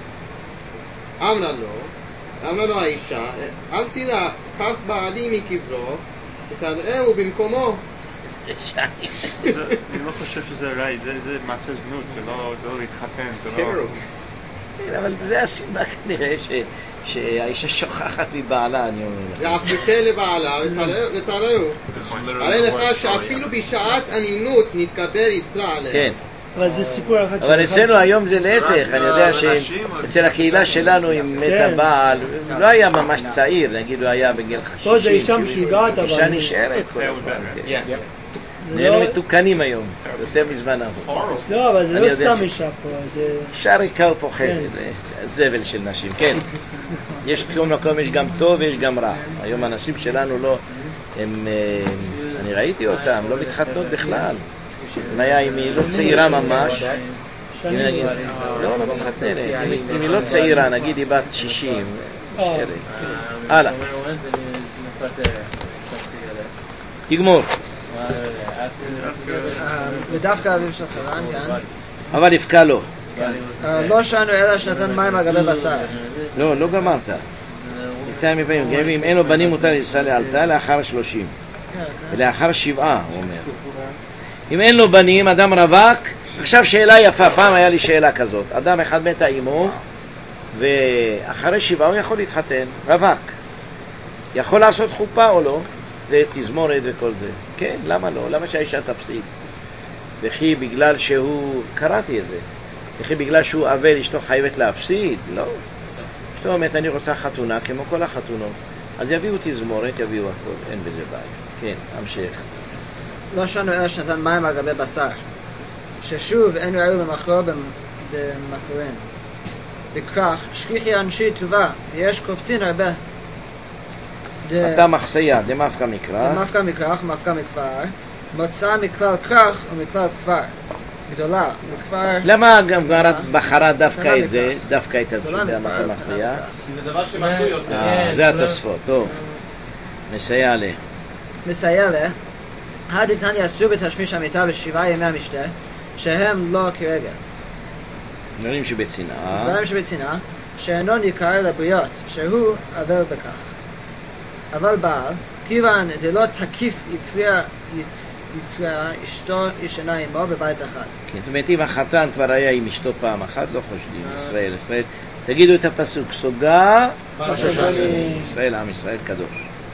Speaker 5: אמרה לו האישה, אל תראה, קח בעלי מקברו ותרעהו במקומו.
Speaker 4: אני לא חושב שזה רעי, זה מעשה זנות, זה לא להתחתן, זה לא...
Speaker 3: אבל זה הסיבה כנראה שהאישה שוכחת מבעלה, אני אומר לך.
Speaker 5: ואפתה לבעלה ותרעהו. הרי לך שאפילו בשעת הנמנות נתקבל יצרה עליה.
Speaker 3: כן.
Speaker 6: אבל זה סיפור אחד.
Speaker 3: אבל אצלנו היום זה להפך, אני יודע שאצל הקהילה שלנו עם מת הבעל, לא היה ממש צעיר, נגיד הוא היה בגיל 60.
Speaker 6: זה אישה משוגעת, אבל...
Speaker 3: אישה נשארת כל הזמן. נהיינו מתוקנים היום, יותר מזמן ההוא.
Speaker 6: לא, אבל זה לא סתם אישה פה, זה...
Speaker 3: אישה ריקה ופוחדת, זה זבל של נשים, כן. יש כל מקום, יש גם טוב ויש גם רע. היום האנשים שלנו לא, אני ראיתי אותם, לא מתחתנות בכלל. אם היא לא צעירה ממש, לא מתחתנת, אם היא לא צעירה, נגיד היא בת 60, הלאה. תגמור.
Speaker 1: ודווקא אביו של חרן, כן?
Speaker 3: אבל יפקע לו.
Speaker 1: לא שנו אלא שנתן מים על גבי בשר.
Speaker 3: לא גמרת. אם אין לו בנים מותר לנסוע לאלתר לאחר 30. ולאחר 7, הוא אומר. אם אין לו בנים, אדם רווק, עכשיו שאלה יפה, פעם היה לי שאלה כזאת. אדם אחד מתה אימו, ואחרי 7 הוא יכול להתחתן, רווק. יכול לעשות חופה או לא? ותזמורת וכל זה. כן, למה לא? למה שהאישה תפסיד? וכי בגלל שהוא, קראתי את זה, וכי בגלל שהוא אבל אשתו חייבת להפסיד? לא. אשתו אומרת, אני רוצה חתונה כמו כל החתונות. אז יביאו תזמורת, יביאו הכל, אין בזה בעיה. כן, המשך.
Speaker 1: לא שנו אלא שנתן מים על גבי בשר, ששוב אין ראוי למחלו במחלורים. וכך, שכיחי אנשי טובה, יש קופצין הרבה.
Speaker 3: אתה מחסיה, דמפקא מקרח.
Speaker 1: דמפקא מקרח, מפקא מכפר, מוצא מכלל כרך ומכלל כפר. גדולה, מכפר...
Speaker 3: למה הגמרא בחרה דווקא את זה, דווקא את המחסיה?
Speaker 5: זה דבר שמתוי יותר.
Speaker 3: זה התוספות, טוב. מסייע לה.
Speaker 1: מסייע לה. הדתניא אסור בתשמיש המיטה ב7 ימי המשתה, שהם לא כרגע.
Speaker 3: דברים שבצנעה.
Speaker 1: דברים שבצנעה, שאינו ניכר לבריות, שהוא אבל בכך. אבל בעל, כיוון דלא תקיף יצרה, אשתו ישנה עמו בבית אחד.
Speaker 3: כן, זאת אומרת, אם החתן כבר היה עם אשתו פעם אחת, לא חושדים, ישראל. תגידו את הפסוק, סוגה, ישראל, עם ישראל קדוש.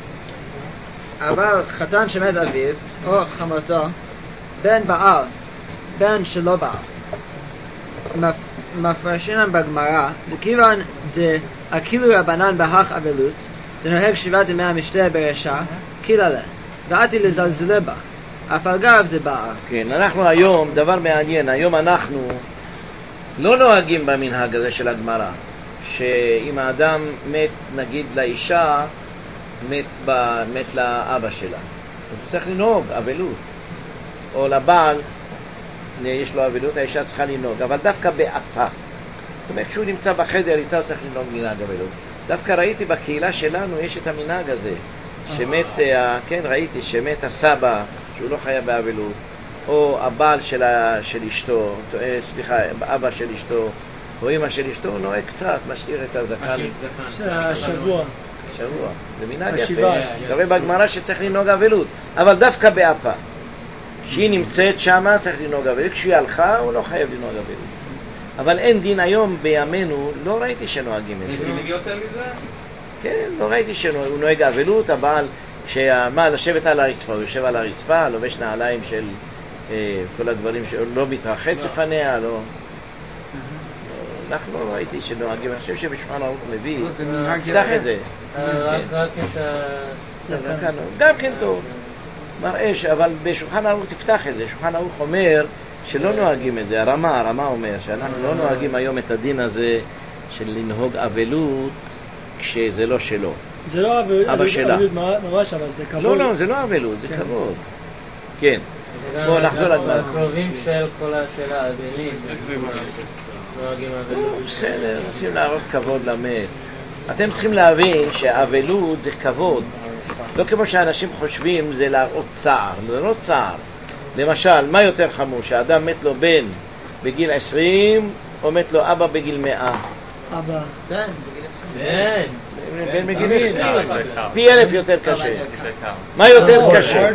Speaker 1: אבל חתן שמת אביו, או חמותו, בן בעל, בן שלא בעל. מפרשינם בגמרא, דכיוון דאכילו רבנן בהך אבלות, דנוהג 7 ימי המשתה ברשע, קילה לה, ועתי לזלזולה בה, אף על גב דבעל.
Speaker 3: כן, אנחנו היום, דבר מעניין, היום אנחנו לא נוהגים במנהג הזה של הגמרא, שאם האדם מת, נגיד לאישה, מת לאבא שלה. הוא צריך לנהוג, אבלות. או לבעל, יש לו אבלות, האישה צריכה לנהוג, אבל דווקא באפה. זאת אומרת, כשהוא נמצא בחדר איתה, הוא צריך לנהוג מנהג אבלות. דווקא ראיתי בקהילה שלנו, יש את המנהג הזה, שמת, כן, ראיתי, שמת הסבא, שהוא לא חיה באבלות, או הבעל של אשתו, סליחה, אבא של אשתו, או אמא של אשתו, הוא נוהג קצת, משאיר את הזקן.
Speaker 6: שבוע.
Speaker 3: זה מנהג יפה. קורא בגמרא שצריך לנהוג אבלות, אבל דווקא באפה. שהיא נמצאת שמה צריך לנהוג אבלות, כשהיא הלכה הוא לא חייב לנהוג אבלות. אבל אין דין היום בימינו, לא ראיתי שנוהגים את זה.
Speaker 5: מגיע יותר מזה?
Speaker 3: כן, לא ראיתי שהוא נוהג אבלות, הבעל, מה, לשבת על הרצפה, הוא יושב על הרצפה, לובש נעליים של כל הדברים שלא מתרחץ לפניה, לא... אנחנו לא ראיתי שנוהגים, אני חושב שבשולחן ערוך מביא, תפתח את זה.
Speaker 2: רק את ה...
Speaker 3: גם כן טוב, מראה, אבל בשולחן ערוך תפתח את זה, שולחן ערוך אומר שלא נוהגים את זה, הרמה אומר שאנחנו לא נוהגים היום את הדין הזה של לנהוג אבלות כשזה לא שלו.
Speaker 6: זה לא אבלות ממש, אבל זה כבוד.
Speaker 3: לא, זה לא אבלות, זה כבוד. כן, בואו נחזור לגמרא.
Speaker 2: הקרובים של האבלים.
Speaker 3: בסדר, רוצים להראות כבוד למת. אתם צריכים להבין שהאבלות זה כבוד. לא כמו שאנשים חושבים זה להראות צער, זה לא צער. למשל, מה יותר חמור? שהאדם מת לו בן בגיל 20 או מת לו אבא בגיל 100?
Speaker 6: אבא.
Speaker 1: בן
Speaker 3: בגיל 20. פי 1000 יותר קשה. מה יותר קשה?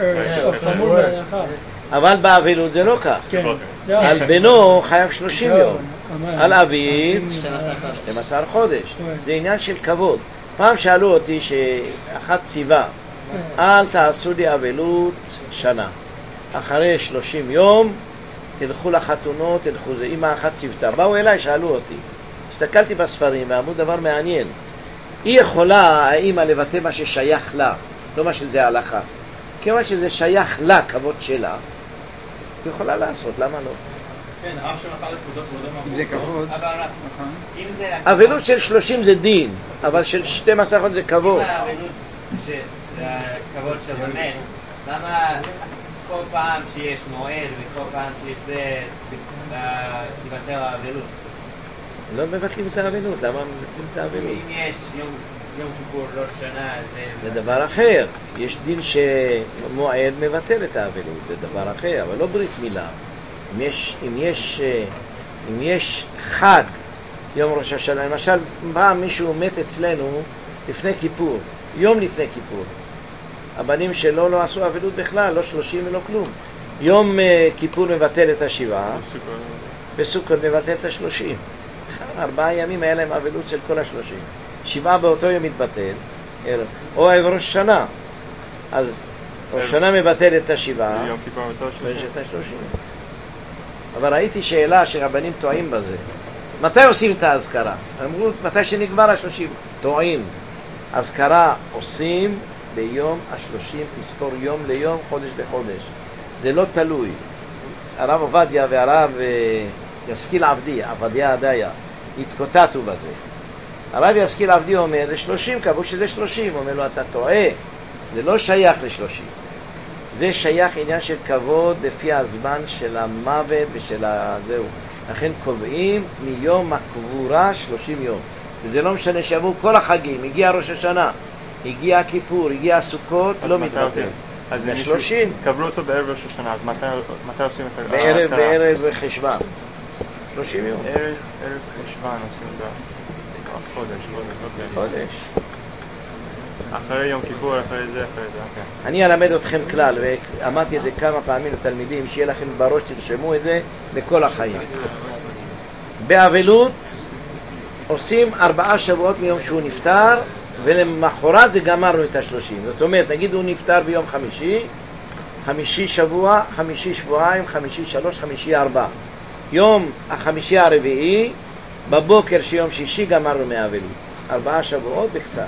Speaker 3: אבל באבלות זה לא כך. על בנו חייב 30 יום. על אביו 12 חודש. זה עניין של כבוד. פעם שאלו אותי שאחת ציווה, אל תעשו לי אבלות שנה. אחרי 30 יום תלכו לחתונות, תלכו זה. אמא אחת ציוותה. באו אליי, שאלו אותי. הסתכלתי בספרים ואמרו דבר מעניין. היא יכולה, האמא, לבטא מה ששייך לה, לא מה שזה הלכה. כמה שזה שייך לה, כבוד שלה, היא יכולה לעשות, למה לא?
Speaker 5: כן, אף שמחל לפקודות
Speaker 6: אם זה כבוד.
Speaker 3: אבלות של 30 זה דין, אבל של 12 חודש זה כבוד.
Speaker 8: אם האבלות זה כבוד של המת, למה כל פעם שיש מועד וכל פעם שיש זה, תבטל האבלות? לא
Speaker 3: מבטלים את האבלות, למה מבטלים את האבלות?
Speaker 8: אם יש יום כיפור ראש שנה,
Speaker 3: זה דבר אחר. יש דין שמועד מבטל את האבלות, זה דבר אחר, אבל לא ברית מילה. אם יש חג, יום ראש השנה, למשל, פעם מישהו מת אצלנו לפני כיפור, יום לפני כיפור. הבנים שלו לא עשו אבלות בכלל, לא 30 ולא כלום. יום כיפור מבטל את השבעה, בסוכות מבטל את 30. 4 ימים היה להם אבלות של כל 30. 7 באותו יום מתבטל, או ערב ראש שנה. אז ראש שנה מבטל את השבעה, ויש את 30. אבל ראיתי שאלה שרבנים טועים בזה. מתי עושים את האזכרה? אמרו, מתי שנגמר 30. טועים. אזכרה עושים ביום 30, תספור יום ליום, חודש לחודש. זה לא תלוי. הרב עובדיה והרב ישכיל עבדי, עבדיה עדיה, התקוטטו בזה. הרב ישכיל עבדי אומר, ל-30, קבעו שזה 30. אומר לו, אתה טועה. זה לא שייך ל-30. זה שייך עניין של כבוד לפי הזמן של המוות ושל זהו. לכן קובעים מיום הקבורה 30 יום. וזה לא משנה שעברו כל החגים, הגיע ראש השנה, הגיע הכיפור, הגיע הסוכות, לא מתבטל.
Speaker 7: אז
Speaker 3: זה 30.
Speaker 7: קבלו אותו בערב ראש השנה, אז מתי עושים את האזכרה?
Speaker 3: בערב חשבן. 30 יום.
Speaker 7: ערב חשבן עושים את החודש.
Speaker 3: חודש.
Speaker 7: אחרי יום כיפור, אחרי זה, אוקיי.
Speaker 3: אני אלמד אתכם כלל, ואמרתי את זה כמה פעמים לתלמידים, שיהיה לכם בראש, תרשמו את זה לכל החיים. באבלות עושים 4 שבועות מיום שהוא נפטר, ולמחרת זה גמרנו את 30. זאת אומרת, נגיד הוא נפטר ביום חמישי שבוע, חמישי שבועיים, חמישי 3, חמישי 4. יום החמישי הרביעי, בבוקר שיום שישי גמרנו מאבלות. 4 שבועות וקצת.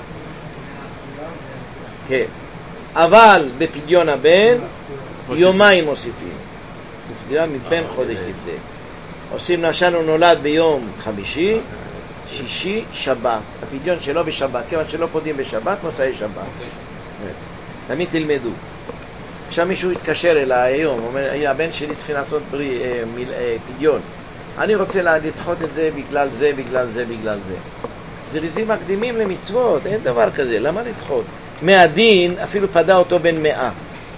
Speaker 3: כן. אבל בפדיון הבן, יומיים מוסיפים. בפדיון מבן חודש תפדה. עושים נשנו נולד ביום חמישי, שישי, שבת. הפדיון שלו בשבת. כיוון שלא פודים בשבת, מוצאי שבת. תמיד תלמדו. עכשיו מישהו התקשר אליי היום, אומר, הבן שלי צריכים לעשות פדיון. אני רוצה לדחות את זה בגלל זה, בגלל זה, בגלל זה. זריזים מקדימים למצוות, אין דבר כזה, למה לדחות? מהדין אפילו פדה אותו בן 100.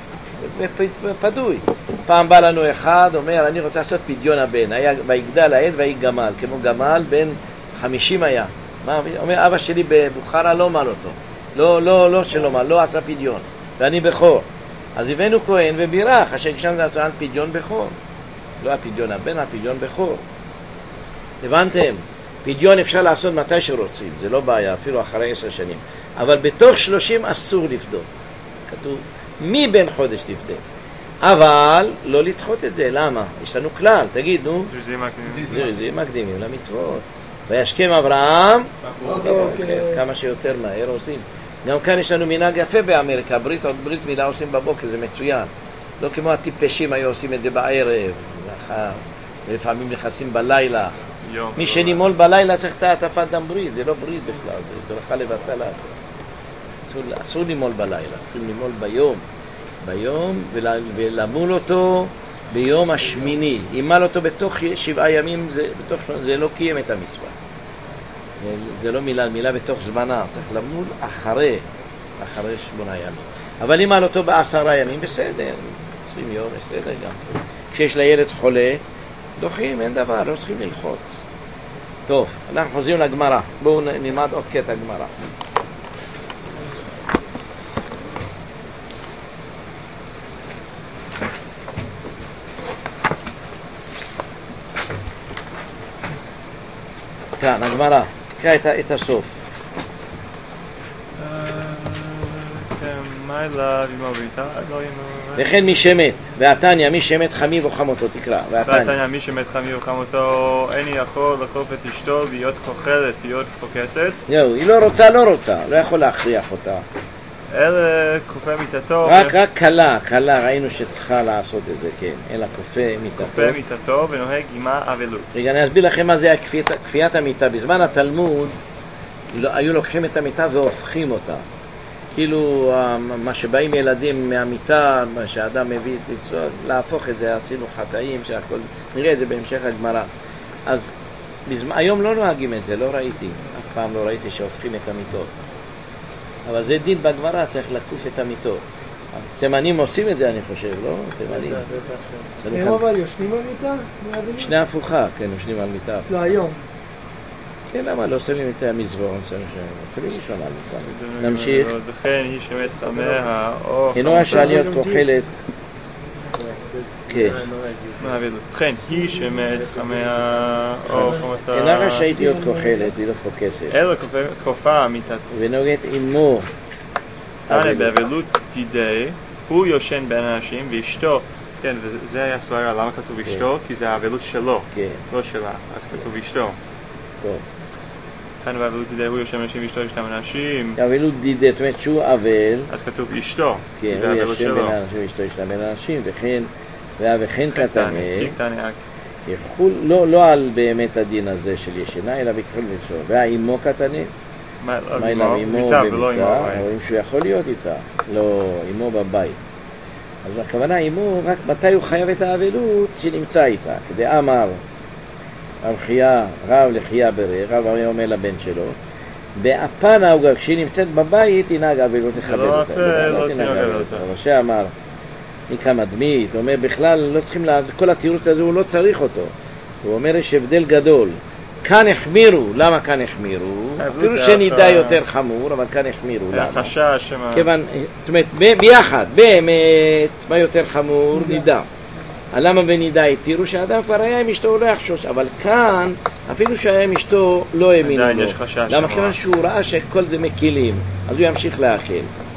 Speaker 3: פדוי. פעם בא לנו אחד, אומר, אני רוצה לעשות פדיון הבן. היה ויגדל העד ויגמל, כמו גמל, בן 50 היה. מה? אומר, אבא שלי בבוכרה לא מל אותו. לא שלא מל, לא עשה פדיון. ואני בכור. אז הבאנו כהן ובירך, אשר שם זה עשה פדיון בכור. לא הפדיון הבן, הפדיון בכור. הבנתם? פדיון אפשר לעשות מתי שרוצים, זה לא בעיה, אפילו אחרי 10 שנים. אבל בתוך 30 אסור לפדות. כתוב, מי בן חודש תפדה? אבל לא לדחות את זה, למה? יש לנו כלל, תגיד, נו. זריזים מקדימים למצוות. וישכם אברהם, כמה שיותר מהר עושים. גם כאן יש לנו מנהג יפה באמריקה, ברית מילה עושים בבוקר, זה מצוין. לא כמו הטיפשים היו עושים את זה בערב, ולפעמים נכנסים בלילה. מי שנימול בלילה צריך את העטפת דם ברית, זה לא ברית בכלל, זה ברכה לבטלה. אסור נימול בלילה, צריכים נימול ביום ולמול אותו ביום השמיני. אם מל אותו בתוך 7 ימים, זה לא קיים את המצווה. זה לא מילה בתוך זמנה, צריך למול אחרי 8 ימים. אבל אם מל אותו ב10 ימים, בסדר, 20 יום, בסדר גם. כשיש לילד חולה, דוחים, אין דבר, לא צריכים ללחוץ. טוב, אנחנו חוזרים לגמרא. בואו נלמד עוד קטע גמרא. כאן, הגמרא, תקרא את הסוף. וכן מי שמת, והתניא מי שמת חמיו או חמותו, תקרא.
Speaker 7: והתניא מי שמת חמיו או חמותו, איני יכול לחוף את אשתו להיות כוחלת, להיות כוכסת.
Speaker 3: זהו, היא לא רוצה, לא יכול להכריח אותה.
Speaker 7: אלא כופה מיתתו.
Speaker 3: רק קלה, ראינו שצריכה לעשות את זה, כן. אלא כופה
Speaker 7: מיתתו ונוהג עמה אבלות.
Speaker 3: רגע, אני אסביר לכם מה זה כפיית המיטה. בזמן התלמוד היו לוקחים את המיטה והופכים אותה. כאילו מה שבאים ילדים מהמיטה, מה שהאדם מביא להפוך את זה, עשינו חטאים, שהכל, נראה את זה בהמשך הגמרא. אז היום לא נוהגים את זה, לא ראיתי, אף פעם לא ראיתי שהופכים את המיטות. אבל זה דין בגמרא, צריך לקוף את המיטות. תימנים עושים את זה, אני חושב, לא? תימנים.
Speaker 6: הם אבל יושנים על מיטה?
Speaker 3: שני הפוכה, כן, יושנים על מיטה.
Speaker 6: לא, היום.
Speaker 3: כן, למה לא שמים את המזרון, יכולים לישון על מיטה. נמשיך.
Speaker 7: וכן היא שמת חמיה או
Speaker 3: אינו רשאי להיות כוחלת. כן.
Speaker 7: וכן היא שמת חמיה או חמותה.
Speaker 3: אינה רשאית להיות כוחלת, היא לא כוכסת.
Speaker 7: אלא כופה מיתתו.
Speaker 3: ונוגעת עמו.
Speaker 7: באבלות תידי, הוא יושן בין אנשים ואשתו. כן, וזה היה סברה, למה כתוב אשתו? כי זה האבלות שלו, לא שלה, אז כתוב אשתו.
Speaker 3: טוב.
Speaker 7: כאן באבלות תידי, הוא יושן בין אנשים ואשתו ישנם אנשים.
Speaker 3: אבלות תידי, זאת אומרת שהוא אבל.
Speaker 7: אז כתוב אשתו,
Speaker 3: כי זה האבלות שלו. הוא יושן בין אנשים ואשתו ישנם בין אנשים, וכן קטנה. יחול לא על באמת הדין הזה של ישנה, אלא בכלל נפסור. והאימו קטנה. מה אליו אימו במיטה, רואים שהוא יכול להיות איתה, לא אימו בבית. אז הכוונה אימו רק מתי הוא חייב את האבלות שנמצא איתה. כדי אמר רב לחיה ברר, רב היה אומר לבן שלו, באפנה הוא גם כשהיא נמצאת בבית תנהג אבלות לכבד אותה. לא תנהג אבלות אותה. משה אמר נקרא מדמית, הוא אומר בכלל לא צריכים, כל התירוץ הזה הוא לא צריך אותו. הוא אומר יש הבדל גדול כאן החמירו, למה כאן החמירו? אפילו שנידה יותר חמור, אבל כאן החמירו.
Speaker 7: היה חשש שמה...
Speaker 3: כיוון, זאת אומרת, ביחד, באמת, מה יותר חמור? נידה. למה בנידה התירו? שהאדם כבר היה עם אשתו, הוא לא יחשוש, אבל כאן, אפילו שהיה עם אשתו, לא האמינו לו.
Speaker 7: יש חשש.
Speaker 3: למה? כיוון שהוא ראה שכל זה מקילים, אז הוא ימשיך להאכל.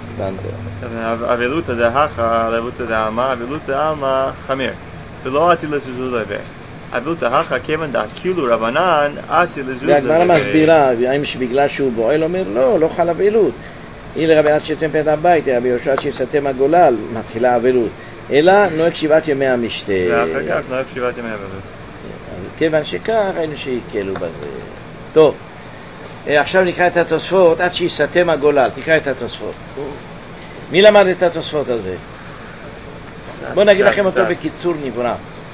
Speaker 7: אבילותא דהכה, אבילותא דעלמא, אבילותא עלמא חמיר. ולא עתי לזוזו לווה. אבילותא הכה כיוון דאכילו רבנן, עתי לזוזו לווה.
Speaker 3: והגמרא מסבירה, האם שבגלל שהוא בועל אומר, לא חל אבילות. אילה רבי עד שיתם פת הבית, רבי יהושע עד שיסתם הגולל, מתחילה אבילות. אלא נוהג 7 ימי המשתה.
Speaker 7: ואחר כך נוהג 7 ימי אבילות.
Speaker 3: כיוון שכך היינו שיקלו בזה. טוב, עכשיו נקרא את התוספות עד שיסתם הגולל. תקרא את התוספות. מי למד את התוספות הזה? בואו נגיד לכם אותו בקיצור נברא.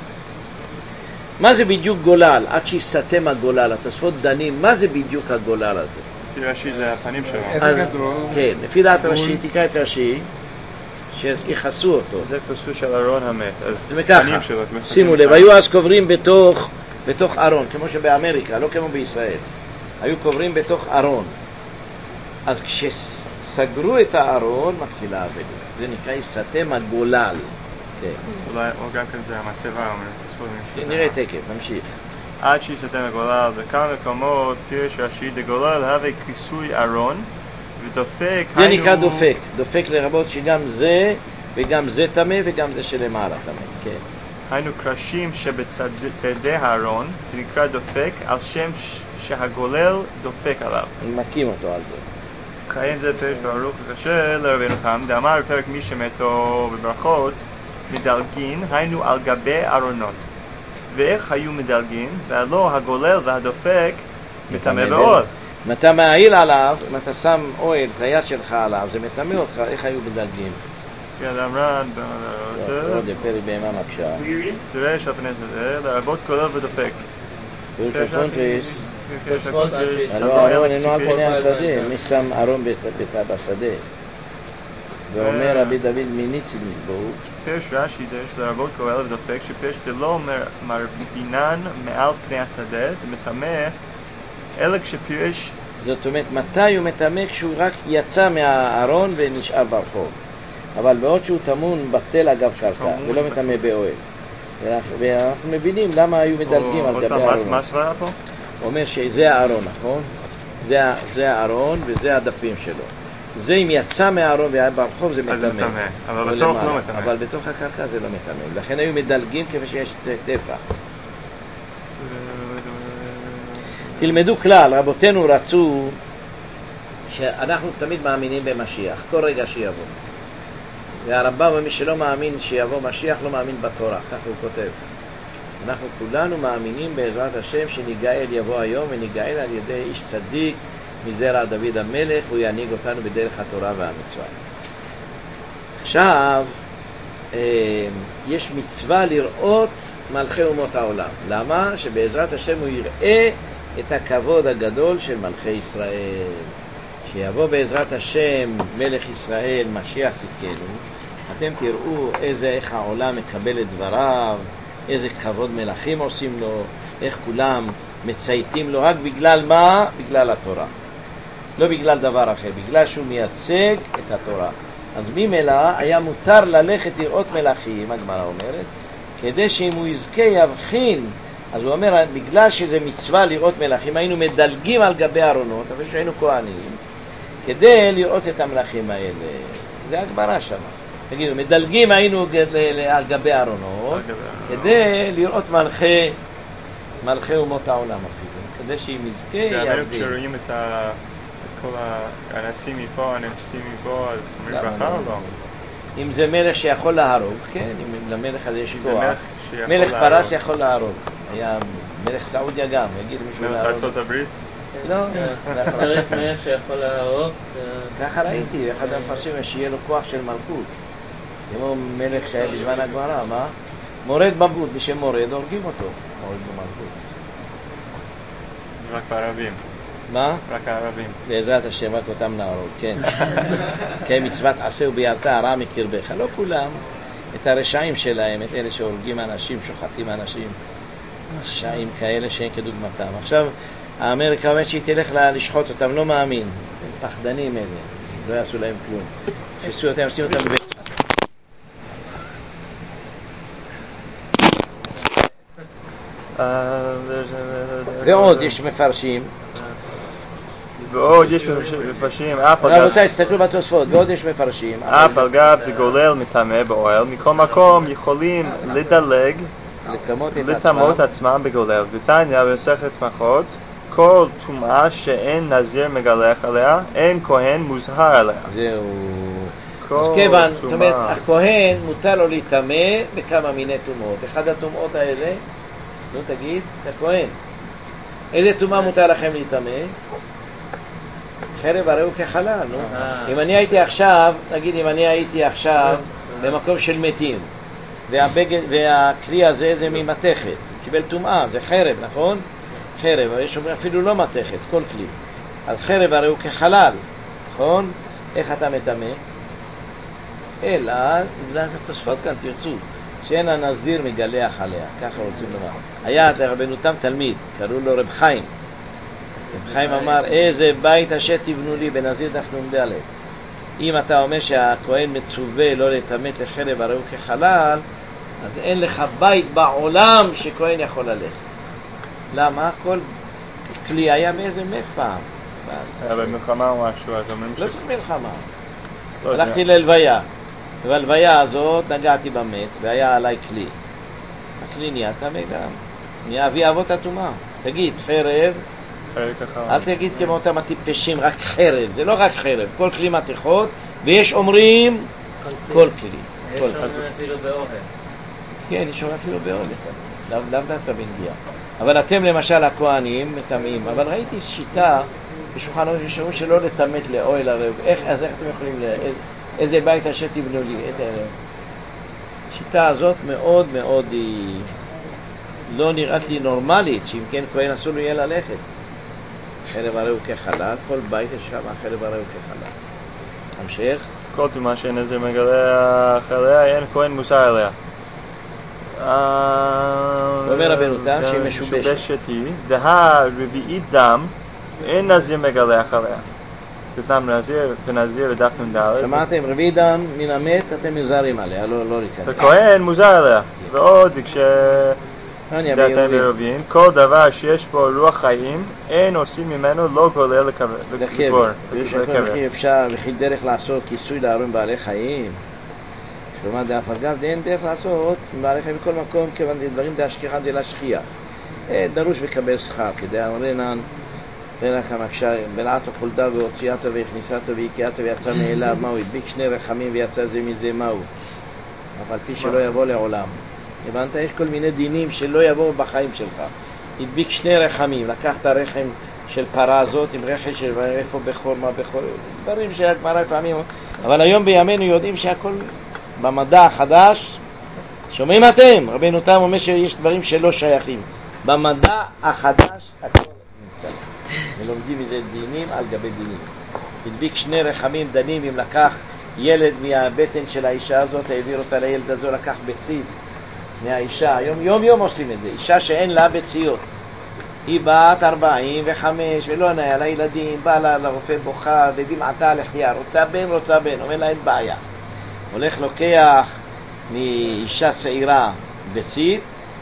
Speaker 3: מה זה בדיוק גולל? עד שיסתם הגולל. התוספות דנים, מה זה בדיוק הגולל הזה?
Speaker 7: לפי רש"י זה הפנים שלו.
Speaker 3: כן, לפי דעת רש"י, תקרא את רש"י, שיחסו אותו.
Speaker 7: זה פסוק של ארון המת. אז
Speaker 3: פנים שלו. שימו לב, היו אז קוברים בתוך ארון, כמו שבאמריקה, לא כמו בישראל. היו קוברים בתוך ארון. אז כשסגרו את הארון, מתחילה אבלות. זה נקרא יסתם הגולל.
Speaker 7: אולי, או גם כן זה המצבה.
Speaker 3: נראה תקף, נמשיך.
Speaker 7: עד שיסתם הגולל, בכמה מקומות פירש רש"י דגולל הווה כיסוי ארון ודופק.
Speaker 3: זה נקרא דופק. דופק לרבות שגם זה וגם זה טמא וגם זה שלמעלה טמא. כן.
Speaker 7: היינו קרשים שבצדי הארון, זה נקרא דופק על שם שהגולל דופק עליו.
Speaker 3: מכים אותו על זה.
Speaker 7: כהן זה פרש ברוך וקשה לרבנו חם, דאמר בפרק מי שמתו בברכות, מדלגין, היינו על גבי ארונות. ואיך היו מדלגין? והלא הגולל והדופק מטמא באוהל.
Speaker 3: אם אתה מעיל עליו, אם אתה שם אוהל, את היד שלך עליו, זה מטמא אותך, איך היו מדלגין?
Speaker 7: כן, אמרן,
Speaker 3: עוד פרק בהמה מקשה.
Speaker 7: תראה שהפנית לזה, לרבות גולל ודופק.
Speaker 3: פונטריס, הלא ארון אינו על פני השדה, מי שם ארון בשדה? ואומר רבי דוד מניצי נתבואו.
Speaker 7: פרש רש"י יש לרבות גולל ודופק, שפרש דלא מרבינן מעל פני השדה, זה מטמא, אלא כשפרש...
Speaker 3: זאת אומרת, מתי הוא מטמא? כשהוא רק יצא מהארון ונשאר ברחוב. אבל בעוד שהוא טמון בתל אגב קרקע, ולא מטמא באוהל. ואנחנו מבינים למה היו מדלגים על גבי הארון.
Speaker 7: מה הסברה פה?
Speaker 3: הוא אומר שזה הארון, נכון? זה הארון וזה הדפים שלו. זה אם יצא מהארון והיה ברחוב זה מטמא.
Speaker 7: אבל בתוך לא מטמא.
Speaker 3: אבל בתוך הקרקע זה לא מטמא. לכן היו מדלגים כפי שיש טפח. תלמדו כלל, רבותינו רצו שאנחנו תמיד מאמינים במשיח, כל רגע שיבוא. והרמב"ם ומי שלא מאמין שיבוא משיח לא מאמין בתורה, כך הוא כותב. אנחנו כולנו מאמינים בעזרת השם שניגאל יבוא היום, וניגאל על ידי איש צדיק מזרע דוד המלך, הוא ינהיג אותנו בדרך התורה והמצווה. עכשיו יש מצווה לראות מלכי אומות העולם. למה? שבעזרת השם הוא יראה את הכבוד הגדול של מלכי ישראל. שיבוא בעזרת השם מלך ישראל, משיח צדקנו, אתם תראו איך העולם מקבל את דבריו, איזה כבוד מלכים עושים לו, איך כולם מצייתים לו, רק בגלל מה? בגלל התורה. לא בגלל דבר אחר, בגלל שהוא מייצג את התורה. אז ממילא היה מותר ללכת לראות מלכים, הגמרא אומרת, כדי שאם הוא יזכה יבחין. אז הוא אומר, בגלל שזה מצווה לראות מלכים, היינו מדלגים על גבי ארונות, אבל שהיינו כהנים, כדי לראות את המלכים האלה. זה הגמרא שם. תגידו, מדלגים היינו על גבי ארונות, כדי לראות מלכי אומות העולם אפילו, כדי שאם יזכה יבחין.
Speaker 7: כשרואים את כל הנשיא מפה, הנשיא מפה, אז אומרים ברכה או לא?
Speaker 3: אם זה מלך שיכול להרוג, כן, אם למלך הזה יש כוח. מלך פרס יכול להרוג. היה מלך סעודיה גם, יגיד מישהו להרוג.
Speaker 7: מלך ארצות הברית?
Speaker 3: לא,
Speaker 2: צריך מלך שיכול להרוג.
Speaker 3: ככה ראיתי, אחד המפרשים שיהיה לו כוח של מלכות. כמו מלך שהיה בזמן הגמרא, מה? מורד במות, מי שמורד הורגים אותו. מורד במלכות.
Speaker 7: רק בערבים.
Speaker 3: מה?
Speaker 7: רק הערבים.
Speaker 3: בעזרת השם, רק אותם נהרוג, כן. כן, מצוות עשה וביערת הרע מקרבך. לא כולם, את הרשעים שלהם, את אלה שהורגים אנשים, שוחטים אנשים. שעים כאלה שאין כדוגמתם. עכשיו, האמריקה אומרת שהיא תלך לשחוט אותם, לא מאמין. הם פחדנים אלה, לא יעשו להם כלום. תפסו אותם, עושים אותם בבית. ועוד יש מפרשים.
Speaker 7: ועוד יש מפרשים, אף על גב...
Speaker 3: רבותיי, תסתכלו בתוספות, ועוד יש מפרשים.
Speaker 7: אף על גב דגולל מטמא באוהל, מכל מקום יכולים לדלג, לטמאות עצמם בגולל. ותניא במסכת שמחות, כל טומאה שאין נזיר מגלח עליה, אין כהן מוזהר עליה.
Speaker 3: זהו. אז כיוון, זאת אומרת, הכהן מותר לו להיטמא בכמה מיני טומאות. אחד הטומאות האלה, נו תגיד, את הכהן. איזה טומאה מותר לכם להיטמא? חרב הרי הוא כחלל, נו. אם אני הייתי עכשיו, נגיד אם אני הייתי עכשיו במקום של מתים, והכלי הזה זה ממתכת, קיבל טומאה, זה חרב, נכון? חרב, אבל יש אומרים אפילו לא מתכת, כל כלי. אז חרב הרי הוא כחלל, נכון? איך אתה מטמא? אלא, תוספות כאן תרצו, שאין הנזיר מגלח עליה, ככה רוצים לומר. היה לרבנו תם תלמיד, קראו לו רב חיים. רב חיים אמר, איזה בית אשר תבנו לי, בנזיר דף נ"ד. אם אתה אומר שהכהן מצווה לא לטמא לחרב הרי הוא כחלל, אז אין לך בית בעולם שכהן יכול ללכת. למה? כל כלי היה מאיזה מת פעם.
Speaker 7: היה במלחמה או משהו, אז אומרים
Speaker 3: לא צריך מלחמה. הלכתי ללוויה, ובלוויה הזאת נגעתי במת, והיה עליי כלי. הכלי נהיה טמא גם. נהיה אבי אבות הטומאה. תגיד, חרב, אל תגיד כמו אותם הטיפשים, רק חרב. זה לא רק חרב, כל כלי מתכות, ויש אומרים כל כלי.
Speaker 2: יש אומרים אפילו באוהל.
Speaker 3: כן, יש אומרים אפילו באוהל. לאו דווקא בנגיעה. אבל אתם למשל הכהנים מטמאים, אבל ראיתי שיטה בשולחן ערוך שאומרים שלא לטמא לאוהל ערב. אז איך אתם יכולים, איזה בית אשר תבנו לי? השיטה הזאת מאוד מאוד היא לא נראית לי נורמלית, שאם כן כהן אסור לו יהיה ללכת. חרב הרי הוא כחלל, כל בית יש שם חרב הרי הוא כחלל. המשך.
Speaker 7: כל טומאה שאין נזיר מגלח עליה, אין כהן מוזהר עליה.
Speaker 3: אומר רבנו תם שהיא משובשת.
Speaker 7: היא, דהה רביעית דם, אין נזיר מגלח עליה. תתם נזיר לדף נ"ד.
Speaker 3: שמעתם, רביעית דם מן המת, אתם מוזהרים עליה, לא להיכנס.
Speaker 7: הכהן מוזהר עליה. ועוד, דעתיים בעירובין, כל דבר שיש בו רוח חיים, אין עושים ממנו לא גולל לקבור.
Speaker 3: אפשר וכי דרך לעשות כיסוי להרים בעלי חיים. כלומר, דאף אגב, אין דרך לעשות בעלי חיים בכל מקום, כיוון דברים דאשכחן דלהשכיח. דרוש וקבל שכר, כדי אמרינן, בין הכמקשה, בלעתו חולדה והוציאתו והכניסתו והקיאתו ויצא מאליו, מהו? הדביק שני רחמים ויצא זה מזה, מהו? אף על פי שלא יבוא לעולם. הבנת? יש כל מיני דינים שלא יבואו בחיים שלך. הדביק שני רחמים, לקחת רחם של פרה הזאת עם רחם של איפה בחור, מה בחור, דברים שהגמרא לפעמים, אבל היום בימינו יודעים שהכל במדע החדש, שומעים אתם? רבנו תם אומר שיש דברים שלא שייכים. במדע החדש הכל נמצא. ולומדים מזה דינים על גבי דינים. הדביק שני רחמים דנים אם לקח ילד מהבטן של האישה הזאת, העביר אותה לילד הזו, לקח ביצית מהאישה, יום עושים את זה, אישה שאין לה ביציות, היא בת 45 ולא נהיה לה ילדים, באה לה לרופא בוכה ודמעתה לחיה, רוצה בן, אומר לה אין בעיה, הולך לוקח מאישה צעירה ביצית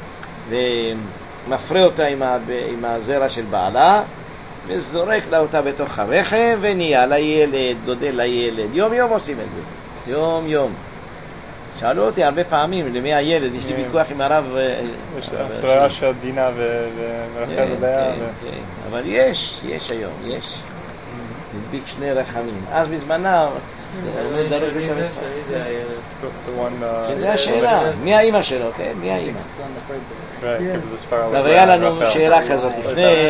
Speaker 3: ומפרה אותה עם הזרע של בעלה וזורק לה אותה בתוך הרחם ונהיה לילד, גודל לילד, יום עושים את זה, יום. שאלו אותי הרבה פעמים למי הילד, יש לי ויכוח עם הרב.
Speaker 7: יש הסברה של דינה ורחל וביה.
Speaker 3: אבל יש היום, יש. הדביק שני רחמים. אז בזמנה, זה השאלה, מי האמא שלו, כן? מי האמא? אבל היה לנו שאלה כזאת לפני,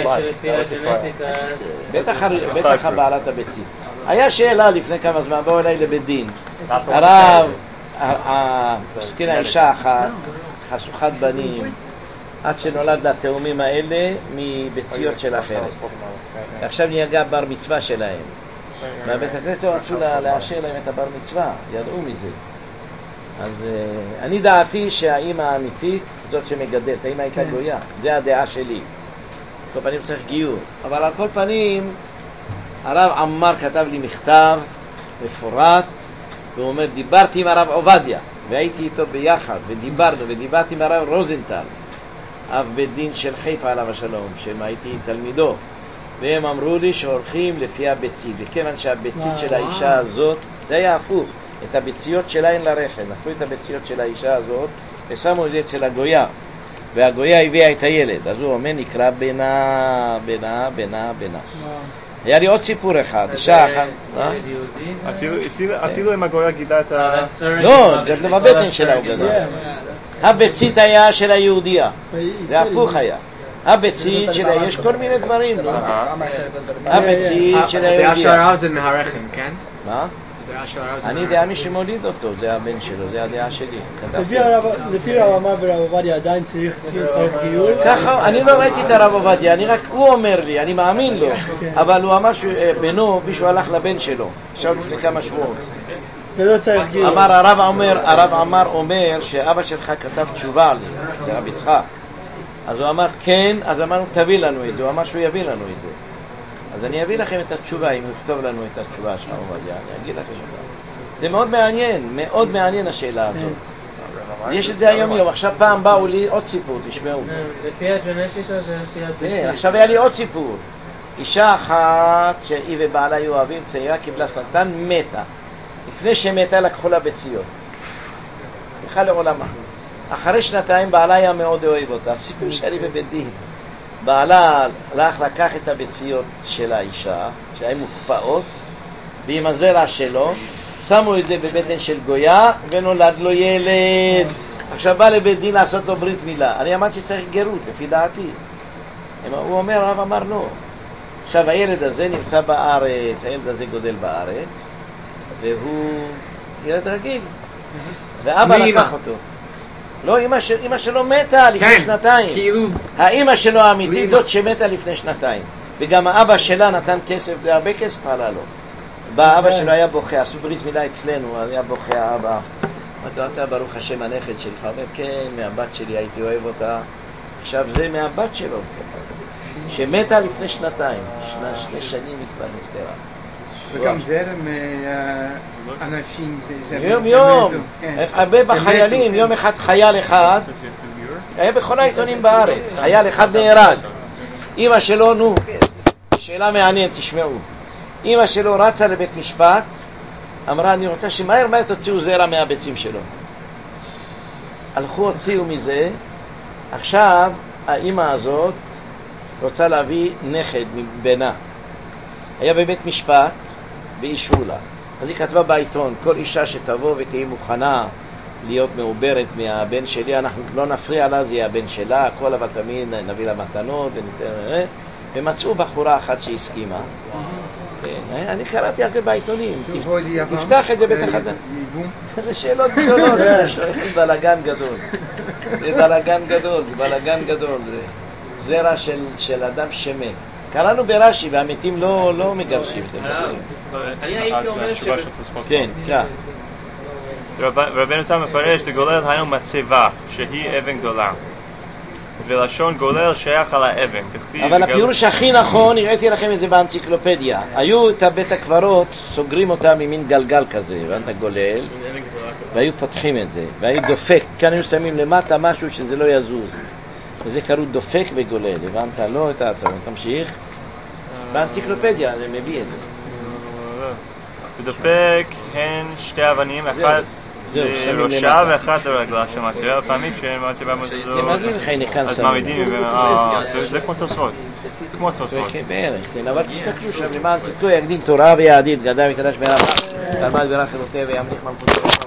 Speaker 3: בטח הבעלת הביצית. היה שאלה לפני כמה זמן, באו אליי לבית דין. הרב, מסכן האישה אחת, חשוכת בנים, עד שנולד לתאומים האלה מביציות של אחרת. עכשיו נהגה בר מצווה שלהם. והבית הכנסת רצו לאשר להם את הבר מצווה, ידעו מזה. אז אני דעתי שהאמא האמיתית זאת שמגדלת, האמא הייתה גויה, זה הדעה שלי. כל פנים צריך גיור, אבל על כל פנים הרב עמר כתב לי מכתב מפורט, והוא אומר, דיברתי עם הרב עובדיה והייתי איתו ביחד ודיברתי עם הרב רוזנטל, אב בית דין של חיפה עליו השלום, שהייתי תלמידו, והם אמרו לי שהולכים לפי הביצית, וכיוון שהביצית של האישה הזאת, זה היה הפוך, את הביציות שלה אין לרחם, לקחו את הביציות של האישה הזאת ושמו את זה אצל הגויה, והגויה הביאה את הילד, אז הוא אומר נקרא בנה. היה לי עוד סיפור אחד, אישה אחת,
Speaker 7: אפילו אם הגויה גידה את ה...
Speaker 3: לא, גדלו בבטן שלה הוא גדל. הביצית היה של היהודיה, זה הפוך היה. הביצית שלה, יש כל מיני דברים, לא? הביצית של היהודיה.
Speaker 9: הדעה של הרב זה מהרחם, כן?
Speaker 3: מה? אני דעה מי שמוליד אותו, זה הבן שלו, זה הדעה שלי.
Speaker 6: לפי הרב עמר ורב עובדיה עדיין צריך גיור?
Speaker 3: ככה, אני לא ראיתי את הרב עובדיה, הוא אומר לי, אני מאמין לו, אבל הוא אמר שבנו, מישהו הלך לבן שלו, עכשיו לפני כמה שבועות.
Speaker 6: ולא צריך גיור.
Speaker 3: הרב עמר אומר שאבא שלך כתב תשובה לי, לרב יצחק. אז הוא אמר כן, אז אמרנו תביא לנו את זה, הוא אמר שהוא יביא לנו את זה. אז אני אביא לכם את התשובה, אם יכתוב לנו את התשובה של עובדיה, אני אגיד לכם אותה. זה מאוד מעניין השאלה הזאת. יש את זה היום, עכשיו פעם באו לי עוד סיפור, תשמעו.
Speaker 2: לפי הג'נטיקה זה לפי הביצית.
Speaker 3: עכשיו היה לי עוד סיפור. אישה אחת שהיא ובעלה היו אוהבים, צעירה קיבלה סרטן, מתה. לפני שמתה לקחו לה ביציות. הלכה לעולמה. אחרי שנתיים בעלה היה מאוד אוהב אותה. סיפור שלי בבית דין. בעלה הלך לקח את הביציות של האישה, שהיו מוקפאות, ועם הזרע שלו, שמו את זה בבטן של גויה, ונולד לו ילד. עכשיו בא לבית דין לעשות לו ברית מילה. אני אמרתי שצריך גרות, לפי דעתי. הוא אומר, הרב אמר לא. עכשיו הילד הזה נמצא בארץ, הילד הזה גודל בארץ, והוא ילד רגיל. ואבא לקח אותו. לא, אמא שלו מתה לפני שנתיים. האמא שלו האמיתית זאת שמתה לפני שנתיים. וגם האבא שלה נתן כסף, הרבה כסף עלה לו. האבא שלו היה בוכה, עשו ברית מילה אצלנו, היה בוכה האבא. אתה רוצה ברוך השם הנכד שלך, אומר כן, מהבת שלי הייתי אוהב אותה. עכשיו זה מהבת שלו, שמתה לפני שנתיים, 2 שנים היא כבר נפטרה.
Speaker 9: וגם זה אנשים,
Speaker 3: יום, הרבה בחיילים, יום אחד חייל אחד, היה בכל העיתונים בארץ, חייל אחד נהרג, אמא שלו, שאלה מעניינת, תשמעו, אמא שלו רצה לבית משפט, אמרה אני רוצה שמהר תוציאו זרע מהביצים שלו. הלכו הוציאו מזה, עכשיו האמא הזאת רוצה להביא נכד מבנה, היה בבית משפט ואישרו לה. אז היא כתבה בעיתון, כל אישה שתבוא ותהיה מוכנה להיות מעוברת מהבן שלי, אנחנו לא נפריע לה, זה יהיה הבן שלה, הכל, אבל תמיד נביא לה מתנות וניתן, ומצאו בחורה אחת שהסכימה. אני קראתי על זה בעיתונים, תפתח את זה בטח אדם. זה שאלות גדולות, זה בלגן גדול, זה זרע של אדם שמת. קראנו ברש"י, והמתים לא מגרשים.
Speaker 5: אני הייתי אומר ש...
Speaker 3: כן, כן.
Speaker 7: רבנו תם מפרש, דגולל היינו מצבה, שהיא אבן גדולה. ולשון גולל שייך על האבן.
Speaker 3: אבל הפירוש הכי נכון, הראיתי לכם את זה באנציקלופדיה. היו את בית הקברות, סוגרים אותם ממין גלגל כזה, הבנת גולל, והיו פותחים את זה, והיו דופק, כאן היו שמים למטה משהו שזה לא יזוז. וזה קראו דופק בגולל, הבנת? לא את העצמם, תמשיך. באנציקלופדיה זה מביא את זה.
Speaker 7: בדופק הן 2 אבנים, אחת לראשה ואחת לרגלה של מצבה, לפעמים כשהן מצבה אז מעמידים, זה כמו תוספות.
Speaker 3: בערך, כן, אבל תסתכלו שם למען צדקו יקדים תורה ויעדית, גדל וקדש ברמה, תלמד ברח אלוקי וימליך מלכותו.